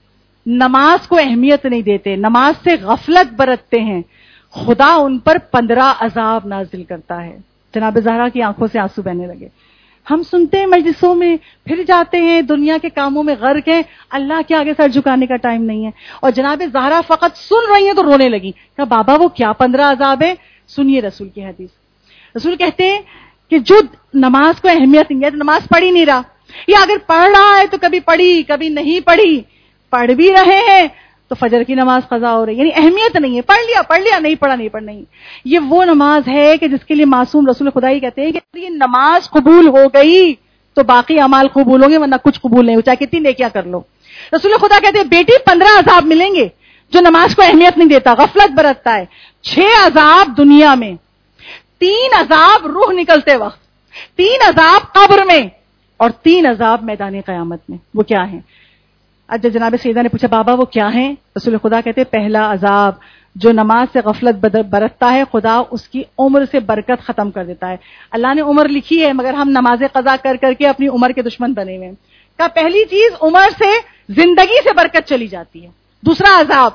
نماز کو اہمیت نہیں دیتے، نماز سے غفلت برتتے ہیں، خدا ان پر پندرہ عذاب نازل کرتا ہے. جناب زہرا کی آنکھوں سے آنسو بہنے لگے. ہم سنتے ہیں مجلسوں میں، پھر جاتے ہیں دنیا کے کاموں میں غرق ہیں، اللہ کے آگے سر جھکانے کا ٹائم نہیں ہے. اور جناب زہرا فقط سن رہی ہیں تو رونے لگی. کہا بابا وہ کیا پندرہ عذاب ہے؟ سنیے رسول کی حدیث. رسول کہتے ہیں کہ جو نماز کو اہمیت نہیں ہے تو نماز پڑھ ہی نہیں رہا، یا اگر پڑھ رہا ہے تو کبھی پڑھی کبھی نہیں پڑھی، پڑھ بھی رہے ہیں تو فجر کی نماز قضا ہو رہی ہے، یعنی اہمیت نہیں ہے. پڑھ لیا پڑھ لیا نہیں پڑھا نہیں پڑھ نہیں. یہ وہ نماز ہے کہ جس کے لیے معصوم رسول خدا ہی کہتے ہیں کہ یہ نماز قبول ہو گئی تو باقی اعمال قبول ہوں گے، ورنہ کچھ قبول نہیں ہو چاہے کتنی نیکیاں کر لو. رسول خدا کہتے ہیں بیٹی پندرہ عذاب ملیں گے جو نماز کو اہمیت نہیں دیتا، غفلت برتتا ہے. چھ عذاب دنیا میں، تین عذاب روح نکلتے وقت، تین عذاب قبر میں، اور تین عذاب میدان قیامت میں. وہ کیا ہیں؟ آج جناب سیدہ نے پوچھا بابا وہ کیا ہیں؟ رسول خدا کہتے پہلا عذاب جو نماز سے غفلت برتتا ہے خدا اس کی عمر سے برکت ختم کر دیتا ہے. اللہ نے عمر لکھی ہے مگر ہم نماز قضا کر کر کے اپنی عمر کے دشمن بنے ہوئے ہیں. کہا پہلی چیز عمر سے زندگی سے برکت چلی جاتی ہے. دوسرا عذاب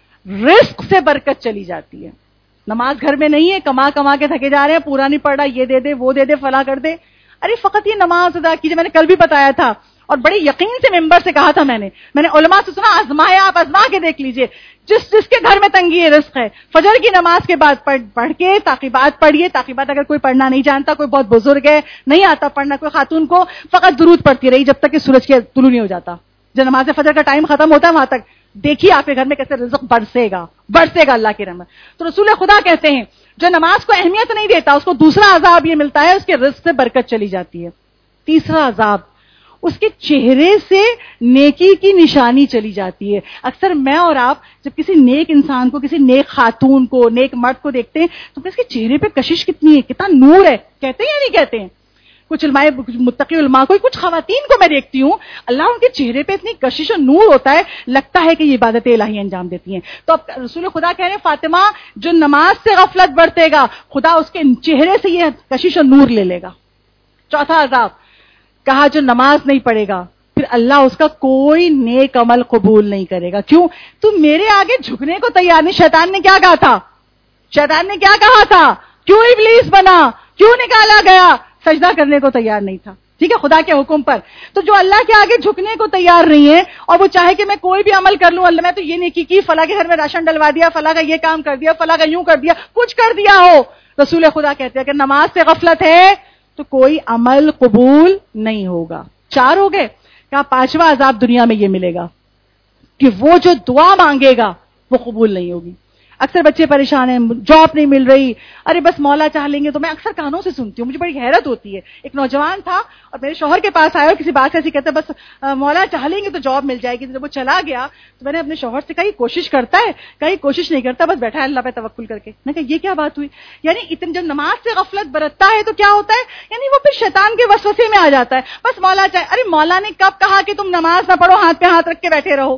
رزق سے برکت چلی جاتی ہے. نماز گھر میں نہیں ہے، کما کما کے تھکے جا رہے ہیں، پورا نہیں پڑ رہا، یہ دے دے وہ دے دے فلاں کر دے. ارے فقط یہ نماز ادا کیجیے. میں نے کل بھی بتایا تھا اور بڑے یقین سے ممبر سے کہا تھا، میں نے میں نے علماء سے سنا آزمائے، آپ آزما کے دیکھ لیجئے. جس جس کے گھر میں تنگی رزق ہے فجر کی نماز کے بعد پڑھ پڑھ کے تاقیبات پڑھیے. تاقیبات اگر کوئی پڑھنا نہیں جانتا، کوئی بہت بزرگ ہے نہیں آتا پڑھنا، کوئی خاتون کو فقط درود پڑھتی رہی جب تک کہ سورج کے طلوع نہیں ہو جاتا. جب نماز فجر کا ٹائم ختم ہوتا ہے وہاں تک دیکھیے آپ کے گھر میں کیسے رزق برسے گا برسے گا اللہ کی رحمت. تو رسول خدا کہتے ہیں جو نماز کو اہمیت نہیں دیتا اس کو دوسرا عذاب یہ ملتا ہے، اس کے رزق سے برکت چلی جاتی ہے. تیسرا عذاب اس کے چہرے سے نیکی کی نشانی چلی جاتی ہے. اکثر میں اور آپ جب کسی نیک انسان کو، کسی نیک خاتون کو، نیک مرد کو دیکھتے ہیں تو اس کے چہرے پہ کشش کتنی ہے، کتنا نور ہے، کہتے ہیں یا نہیں کہتے ہیں؟ کچھ علماء متقی علماء کو، کچھ خواتین کو میں دیکھتی ہوں اللہ ان کے چہرے پہ اتنی کشش اور نور ہوتا ہے، لگتا ہے کہ یہ عبادت الہی انجام دیتی ہیں. تو اب رسول خدا کہہ رہے ہیں فاطمہ جو نماز سے غفلت برتے گا خدا اس کے چہرے سے یہ کشش اور نور لے لے گا. چوتھا عذاب کہا جو نماز نہیں پڑھے گا پھر اللہ اس کا کوئی نیک عمل قبول نہیں کرے گا. کیوں؟ تم میرے آگے جھکنے کو تیار نہیں. شیطان نے کیا کہا تھا؟ شیطان نے کیا کہا تھا؟ کیوں ابلیس بنا؟ کیوں نکالا گیا؟ سجدہ کرنے کو تیار نہیں تھا، ٹھیک ہے، خدا کے حکم پر. تو جو اللہ کے آگے جھکنے کو تیار نہیں ہے اور وہ چاہے کہ میں کوئی بھی عمل کر لوں، اللہ میں تو یہ نیکی کی، فلاں کے گھر میں راشن ڈلوا دیا، فلاں کا یہ کام کر دیا، فلاں کا یوں کر دیا، کچھ کر دیا ہو، رسول خدا کہتے ہیں کہ نماز سے غفلت ہے تو کوئی عمل قبول نہیں ہوگا. چار ہو گئے. کہا پانچواں عذاب دنیا میں یہ ملے گا کہ وہ جو دعا مانگے گا وہ قبول نہیں ہوگی. اکثر بچے پریشان ہیں، جاب نہیں مل رہی، ارے بس مولا چاہ لیں گے. تو میں اکثر کانوں سے سنتی ہوں، مجھے بڑی حیرت ہوتی ہے. ایک نوجوان تھا اور میرے شوہر کے پاس آیا اور کسی بات سے ایسی کہتا ہے بس مولا چاہ لیں گے تو جاب مل جائے گی. جب وہ چلا گیا تو میں نے اپنے شوہر سے کہا یہ کوشش کرتا ہے؟ کہیں کوشش نہیں کرتا، بس بیٹھا ہے اللہ پہ توکل کر کے. میں کہا یہ کیا بات ہوئی؟ یعنی اتنے جب نماز سے غفلت برتتا ہے تو کیا ہوتا ہے؟ یعنی وہ پھر شیطان کے وسوسے میں آ جاتا ہے. بس مولا چاہے، ارے مولا نے کب کہا کہ تم نماز نہ پڑھو، ہاتھ پہ ہاتھ رکھ کے بیٹھے رہو؟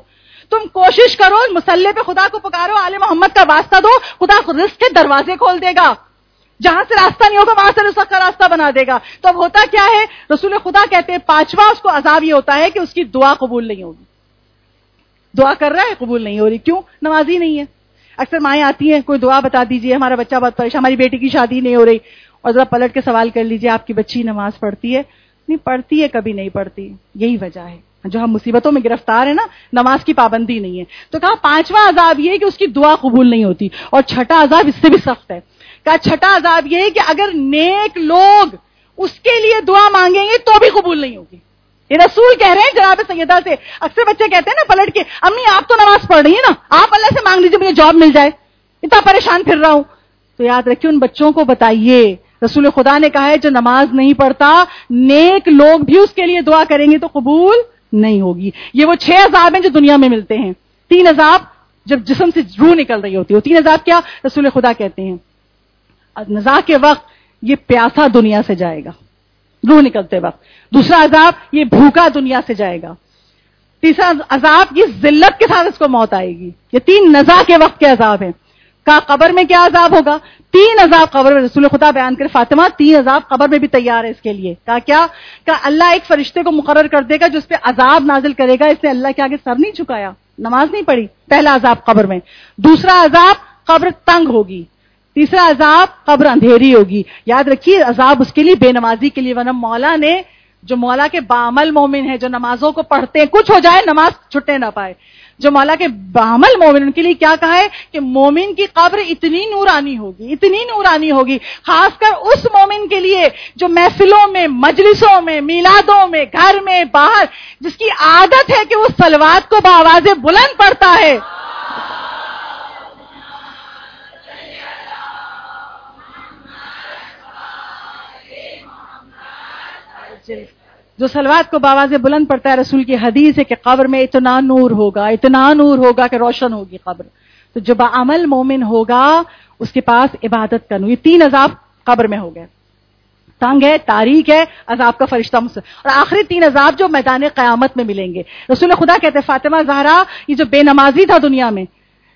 تم کوشش کرو مصلی پہ خدا کو پکارو، آل محمد کا واسطہ دو، خدا رزق کے دروازے کھول دے گا، جہاں سے راستہ نہیں ہوگا وہاں سے رزق کا راستہ بنا دے گا۔ تو اب ہوتا کیا ہے، رسول خدا کہتے ہیں پانچواں اس کو عذاب یہ ہوتا ہے کہ اس کی دعا قبول نہیں ہوگی۔ دعا کر رہا ہے قبول نہیں ہو رہی، کیوں؟ نمازی نہیں ہے۔ اکثر مائیں آتی ہیں، کوئی دعا بتا دیجئے، ہمارا بچہ بہت پریشان، ہماری بیٹی کی شادی نہیں ہو رہی، اور ذرا پلٹ کے سوال کر لیجئے آپ کی بچی نماز پڑھتی ہے؟ نہیں پڑھتی ہے، کبھی نہیں پڑھتی۔ یہی وجہ ہے جو ہم مصیبتوں میں گرفتار ہیں نا، نماز کی پابندی نہیں ہے۔ تو کہا پانچواں عذاب یہ ہے کہ اس کی دعا قبول نہیں ہوتی، اور چھٹا عذاب اس سے بھی سخت ہے۔ کہا چھٹا عذاب یہ ہے کہ اگر نیک لوگ اس کے لیے دعا مانگیں گے تو بھی قبول نہیں ہوگی۔ یہ رسول کہہ رہے ہیں جناب سیدہ سے۔ اکثر بچے کہتے ہیں نا پلٹ کے، امی آپ تو نماز پڑھ رہی ہیں نا، آپ اللہ سے مانگ لیجیے مجھے جاب مل جائے، اتنا پریشان پھر رہا ہوں۔ تو یاد رکھیے ان بچوں کو بتائیے، رسول خدا نے کہا ہے جو نماز نہیں پڑھتا نیک لوگ بھی اس کے لیے دعا کریں گے تو قبول نہیں ہوگی۔ یہ وہ چھ عذاب ہیں جو دنیا میں ملتے ہیں۔ تین عذاب جب جسم سے روح نکل رہی ہوتی ہے، تین عذاب کیا رسول خدا کہتے ہیں؟ نزاع کے وقت یہ پیاسا دنیا سے جائے گا روح نکلتے وقت، دوسرا عذاب یہ بھوکا دنیا سے جائے گا، تیسرا عذاب یہ ذلت کے ساتھ اس کو موت آئے گی۔ یہ تین نزاع کے وقت کے عذاب ہیں۔ کہا قبر میں کیا عذاب ہوگا؟ تین عذاب قبر میں، رسول خدا بیان کر فاطمہ تین عذاب قبر میں بھی تیار ہے اس کے لیے۔ کہا کیا؟ کہا اللہ ایک فرشتے کو مقرر کر دے گا جو اس پہ عذاب نازل کرے گا، اس نے اللہ کے آگے سر نہیں جھکایا، نماز نہیں پڑھی، پہلا عذاب قبر میں۔ دوسرا عذاب قبر تنگ ہوگی، تیسرا عذاب قبر اندھیری ہوگی۔ یاد رکھیے عذاب اس کے لیے بے نمازی کے لیے، ورنہ مولا نے جو مولا کے بعمل مومن ہے جو نمازوں کو پڑھتے ہیں، کچھ ہو جائے نماز چھٹے نہ پائے، جو مولا کے بعمل مومن ان کے لیے کیا کہا ہے کہ مومن کی قبر اتنی نورانی ہوگی، اتنی نورانی ہوگی، خاص کر اس مومن کے لیے جو محفلوں میں، مجلسوں میں، میلادوں میں، گھر میں، باہر، جس کی عادت ہے کہ وہ صلوات کو بآواز بلند پڑھتا ہے۔ جو صلوات کو بآواز بلند پڑتا ہے، رسول کی حدیث ہے کہ قبر میں اتنا نور ہوگا، اتنا نور ہوگا کہ روشن ہوگی قبر۔ تو جو بعمل مومن ہوگا اس کے پاس عبادت کا نور۔ یہ تین عذاب قبر میں ہو گئے، تنگ ہے، تاریک ہے، عذاب کا فرشتہ مسل، اور آخری تین عذاب جو میدان قیامت میں ملیں گے۔ رسول خدا کہتے ہیں فاطمہ زہرا یہ جو بے نمازی تھا دنیا میں،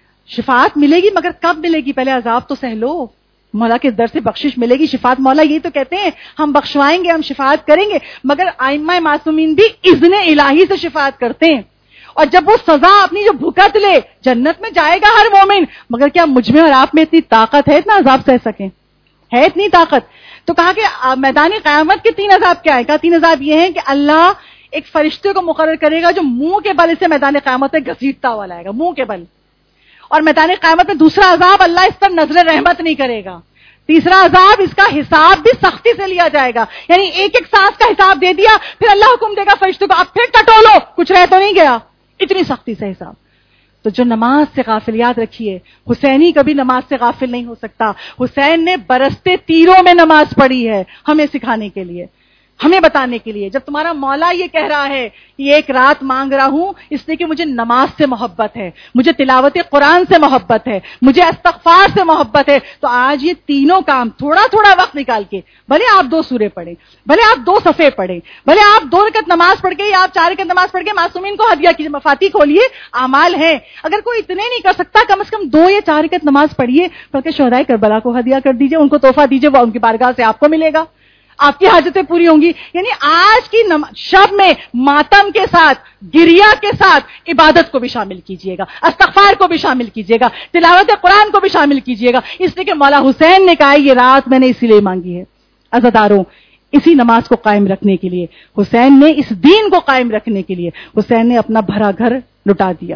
شفاعت ملے گی مگر کب ملے گی؟ پہلے عذاب تو سہ لو، مولا کے در سے بخشش ملے گی، شفاعت مولا یہی تو کہتے ہیں ہم بخشوائیں گے، ہم شفاعت کریں گے، مگر ائمہ معصومین بھی اذن الہی سے شفاعت کرتے ہیں۔ اور جب وہ سزا اپنی جو بھگت لے، جنت میں جائے گا ہر مومن، مگر کیا مجھ میں اور آپ میں اتنی طاقت ہے اتنا عذاب سہ سکیں؟ ہے اتنی طاقت؟ تو کہا کہ میدان قیامت کے تین عذاب کیا ہے؟ کہا تین عذاب یہ ہیں کہ اللہ ایک فرشتے کو مقرر کرے گا جو منہ کے بل سے میدان قیامت میں گھسیٹتا ہوا لائے گا، منہ کے بل۔ اور میدان قیامت میں دوسرا عذاب اللہ اس پر نظر رحمت نہیں کرے گا۔ تیسرا عذاب اس کا حساب بھی سختی سے لیا جائے گا، یعنی ایک ایک سانس کا حساب دے دیا، پھر اللہ حکم دے گا فرشتوں کو اب پھر ٹٹولو، کچھ رہ تو نہیں گیا، اتنی سختی سے حساب۔ تو جو نماز سے غافل، یاد رکھیے حسینی کبھی نماز سے غافل نہیں ہو سکتا۔ حسین نے برستے تیروں میں نماز پڑھی ہے ہمیں سکھانے کے لیے، ہمیں بتانے کے لیے۔ جب تمہارا مولا یہ کہہ رہا ہے کہ ایک رات مانگ رہا ہوں اس لیے کہ مجھے نماز سے محبت ہے، مجھے تلاوت قرآن سے محبت ہے، مجھے استغفار سے محبت ہے، تو آج یہ تینوں کام تھوڑا تھوڑا وقت نکال کے، بھلے آپ دو سورے پڑھیں، بھلے آپ دو صفحے پڑھیں، بھلے آپ دو رکعت نماز پڑھ کے یا آپ چار رکعت نماز پڑھ کے معصومین کو ہدیہ کیجیے، مفاتیح کھولیے، اعمال ہیں۔ اگر کوئی اتنے نہیں کر سکتا کم از کم دو یا چار رکعت نماز پڑھیے، بلکہ شہدائے کربلا کو ہدیہ کر دیجیے، ان کو تحفہ دیجیے، وہ ان کی بارگاہ سے آپ کو ملے گا، آپ کی حاجتیں پوری ہوں گی۔ یعنی آج کی نم... شب میں ماتم کے ساتھ، گریا کے ساتھ عبادت کو بھی شامل کیجئے گا، استغفار کو بھی شامل کیجئے گا، تلاوت قرآن کو بھی شامل کیجئے گا، اس لیے کہ مولا حسین نے کہا یہ رات میں نے اسی لیے مانگی ہے۔ عزاداروں، اسی نماز کو قائم رکھنے کے لیے حسین نے، اس دین کو قائم رکھنے کے لیے حسین نے اپنا بھرا گھر لٹا دیا۔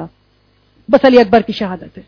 بس علی اکبر کی شہادت ہے۔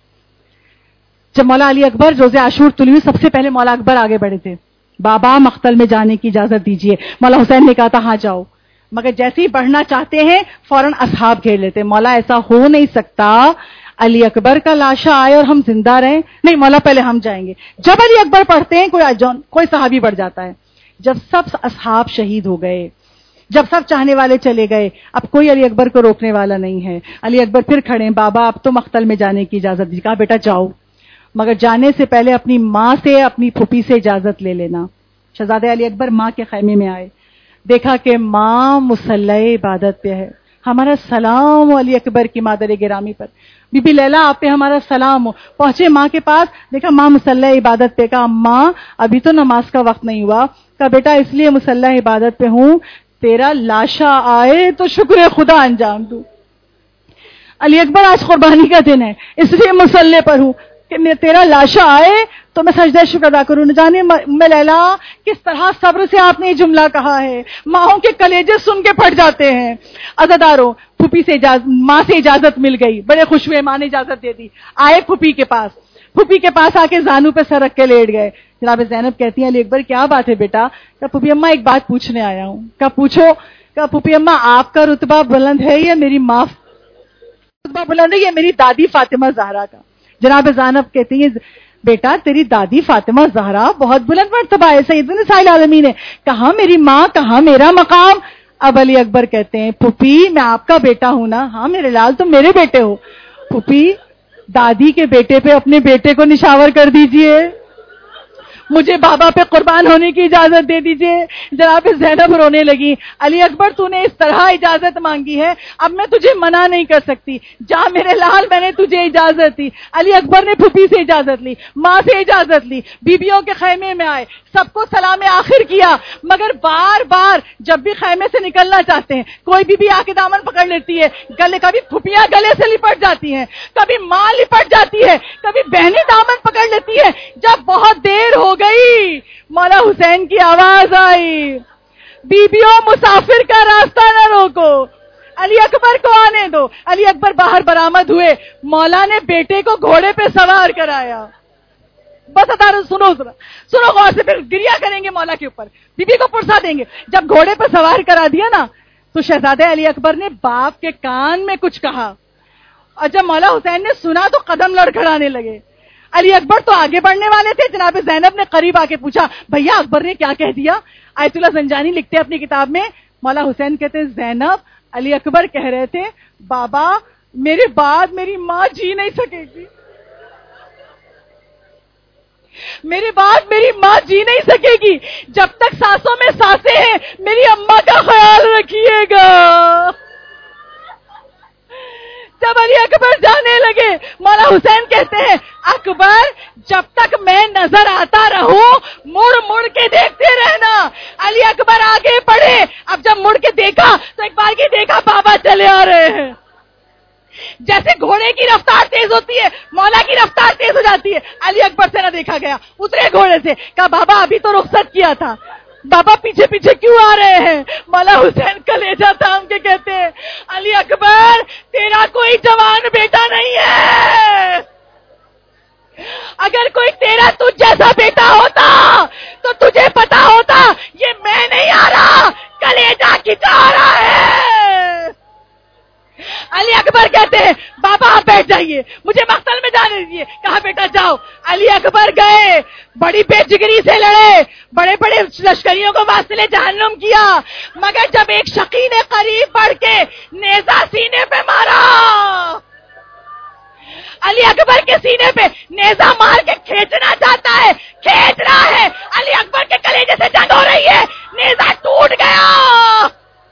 جب مولا علی اکبر روز عاشور طلوع ہوئی، سب سے پہلے مولا اکبر آگے بڑھے تھے، بابا مقتل میں جانے کی اجازت دیجیے۔ مولا حسین نے کہا تھا ہاں جاؤ، مگر جیسے ہی بڑھنا چاہتے ہیں فوراً اصحاب گھیر لیتے۔ مولا ایسا ہو نہیں سکتا، علی اکبر کا لاشا آئے اور ہم زندہ رہیں، نہیں مولا پہلے ہم جائیں گے۔ جب علی اکبر پڑھتے ہیں کوئی کوئی صحابی بڑھ جاتا ہے۔ جب سب اصحاب شہید ہو گئے، جب سب چاہنے والے چلے گئے، اب کوئی علی اکبر کو روکنے والا نہیں ہے۔ علی اکبر پھر کھڑے ہیں، بابا اب تو مقتل میں جانے کی اجازت دی۔ کہا بیٹا جاؤ، مگر جانے سے پہلے اپنی ماں سے، اپنی پھوپھی سے اجازت لے لینا۔ شہزادہ علی اکبر ماں کے خیمے میں آئے، دیکھا کہ ماں مصلی عبادت پہ ہے، ہمارا سلام علی اکبر کی مادر گرامی پر. بی بی لیلا آپ پہ ہمارا سلام ہو. پہنچے ماں کے پاس, دیکھا ماں مصلی عبادت پہ. کہا ماں ابھی تو نماز کا وقت نہیں ہوا. کہا بیٹا اس لیے مصلی عبادت پہ ہوں تیرا لاشا آئے تو شکر خدا انجام دوں. علی اکبر آج قربانی کا دن ہے اس لیے مصلی پر ہوں کہ تیرا لاشا آئے تو میں سجدہ شکر ادا کروں. نہ جانے ام لیلا کس طرح صبر سے آپ نے یہ جملہ کہا ہے. ماؤں کے کلیجے سن کے پھٹ جاتے ہیں. عزادارو پھوپھی سے اجازت, ماں سے اجازت مل گئی, بڑے خوش ہوئے, ماں نے اجازت دے دی. آئے پھوپھی کے پاس, پھوپھی کے پاس آ کے زانو پہ سر رکھ کے لیٹ گئے. جناب زینب کہتی ہیں علی اکبر کیا بات ہے بیٹا؟ کہ پھوپھی اماں ایک بات پوچھنے آیا ہوں. کہ پوچھو. کہ پھوپھی اماں آپ کا رتبہ بلند ہے یا میری ماں رتبہ بلند ہے یا میری دادی فاطمہ زہرا کا؟ جناب زینب کہتی ہیں بیٹا تیری دادی فاطمہ زہرا بہت بلند مرتبہ ہے, سید نساء العالمین ہے. کہاں میری ماں, کہاں میرا مقام؟ اب علی اکبر کہتے ہیں پھوپھی میں آپ کا بیٹا ہوں نا. ہاں میرے لال تم میرے بیٹے ہو. پھوپھی دادی کے بیٹے پہ اپنے بیٹے کو نشاور کر دیجئے, مجھے بابا پہ قربان ہونے کی اجازت دے دیجئے. جناب زینب رونے لگی. علی اکبر تو نے اس طرح اجازت مانگی ہے, اب میں تجھے منع نہیں کر سکتی. جا میرے لال, میں نے تجھے اجازت دی. علی اکبر نے پھوپھی سے اجازت لی, ماں سے اجازت لی, بیبیوں کے خیمے میں آئے, سب کو سلام آخر کیا. مگر بار بار جب بھی خیمے سے نکلنا چاہتے ہیں کوئی بی بی آ کے دامن پکڑ لیتی ہے, گلے کبھی پھوپھیاں گلے سے لپٹ جاتی ہیں, کبھی ماں لپٹ جاتی ہے, کبھی بہنیں دامن پکڑ لیتی ہے. جب بہت دیر ہو گئی مولا حسین کی آواز آئی, بیبیوں مسافر کا راستہ نہ روکو, علی اکبر کو آنے دو. علی اکبر باہر برآمد ہوئے, مولا نے بیٹے کو گھوڑے پہ سوار کرایا. بس ادارو سنو سنو سنو غور سے, پھر گریا کریں گے مولا کے اوپر, بی بی کو پرسا دیں گے. جب گھوڑے پہ سوار کرا دیا نا تو شہزادے علی اکبر نے باپ کے کان میں کچھ کہا, اور جب مولا حسین نے سنا تو قدم لڑکھڑانے لگے. علی اکبر تو آگے بڑھنے والے تھے. جناب زینب نے قریب آ کے پوچھا بھیا اکبر نے کیا کہہ دیا؟ آیت اللہ زنجانی لکھتے ہیں اپنی کتاب میں, مولا حسین کہتے زینب علی اکبر کہہ رہے تھے بابا میرے بعد میری ماں جی نہیں سکے گی, میرے بعد میری ماں جی نہیں سکے گی, جب تک سانسوں میں سانسیں ہیں میری اماں کا خیال رکھیے گا. جب علی اکبر جانے لگے مولا حسین کہتے ہیں اکبر جب تک میں نظر آتا رہوں مڑ مڑ کے دیکھتے رہنا. علی اکبر آگے بڑھے, اب جب مڑ کے دیکھا تو ایک بار کی دیکھا بابا چلے آ رہے ہیں. جیسے گھوڑے کی رفتار تیز ہوتی ہے مولا کی رفتار تیز ہو جاتی ہے. علی اکبر سے نہ دیکھا گیا, اترے گھوڑے سے, کہا بابا ابھی تو رخصت کیا تھا, بابا پیچھے پیچھے کیوں آ رہے ہیں؟ مولا حسین کلیجہ تھام کے کہتے ہیں علی اکبر تیرا کوئی جوان بیٹا نہیں ہے, اگر کوئی تیرا تجھ جیسا بیٹا ہوتا تو تجھے پتا ہوتا یہ میں نہیں آ رہا, کلیجہ کھچا رہا ہے. علی اکبر کہتے ہیں بابا آپ بیٹھ جائیے, مجھے مقتل میں جانے دیجیے. کہا بیٹا جاؤ. علی اکبر گئے, بڑی بے جگری سے لڑے, بڑے بڑے لشکریوں کو واسطے جہنم کیا, مگر جب ایک شقی نے قریب بڑھ کے نیزہ سینے پہ مارا, علی اکبر کے سینے پہ نیزہ مار کے کھینچنا چاہتا ہے, کھینچ رہا ہے, علی اکبر کے کلیجے سے جنگ ہو رہی ہے, نیزہ ٹوٹ گیا,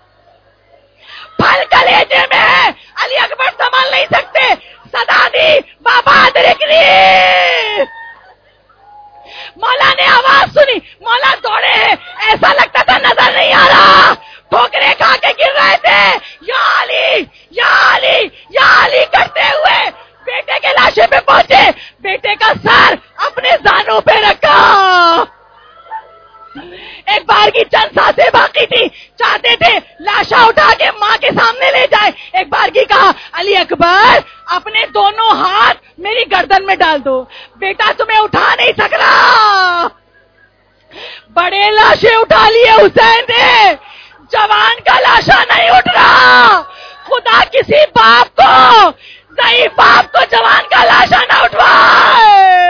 پھل کلیجے میں ہے, علی اکبر سنبھال نہیں سکتے, صدا دی بابا درکنی. مولا نے آواز سنی, مولا دوڑے ہیں, ایسا لگتا تھا نظر نہیں آ رہا, ٹھوکرے کھا کے گر رہے تھے. یا علی یا علی یا علی کرتے ہوئے بیٹے کے لاشے پہ پہنچے, بیٹے کا سر اپنے زانوں پہ رکھا. ایک بار کی چند سانسیں باقی تھی, چاہتے تھے لاشا اٹھا کے ماں کے سامنے لے جائے. ایک بار کی کہا علی اکبر اپنے دونوں ہاتھ میری گردن میں ڈال دو, بیٹا تمہیں اٹھا نہیں سک رہا. بڑے لاشیں اٹھا لیے حسین نے, جوان کا لاشا نہیں اٹھ رہا. خدا کسی باپ کو, ضعیف باپ کو جوان کا لاشا نہ اٹھوائے.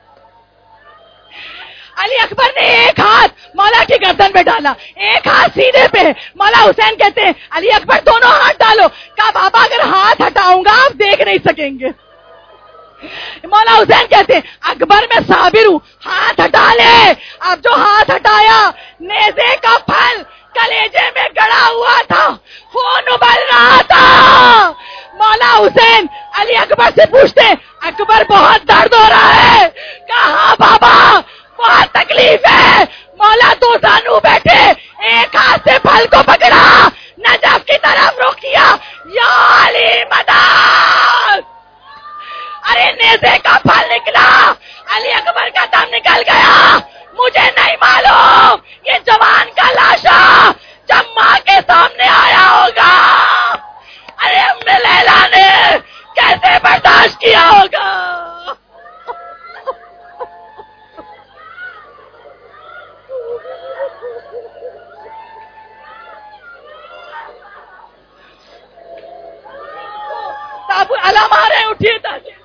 علی اکبر نے ایک ہاتھ مولا کی گردن پہ ڈالا, ایک ہاتھ سینے پہ. مولا حسین کہتے ہیں علی اکبر دونوں ہاتھ ڈالو. کہا بابا اگر ہاتھ ہٹاؤں گا آپ دیکھ نہیں سکیں گے. مولا حسین کہتے ہیں اکبر میں صابر ہوں, ہاتھ ہٹا لے. اب جو ہاتھ ہٹایا نیزے کا پھل کلیجے میں گڑا ہوا تھا، خون ابل رہا تھا. مولا حسین علی اکبر سے پوچھتے اکبر بہت درد ہو رہا ہے؟ کہا بابا بہت تکلیف ہے. مولا دو زانو بیٹھے، ایک ہاتھ سے پھل کو پکڑا، نجف کی طرف رخ کیا، یا علی مدد. ارے نیزے کا پھل نکلا، علی اکبر کا دم نکل گیا. مجھے نہیں معلوم یہ جوان کا لاشا جب ماں کے سامنے آیا ہوگا ارے ام لیلا نے کیسے برداشت کیا ہوگا. تاب علم آ رہے اٹھیے تاکہ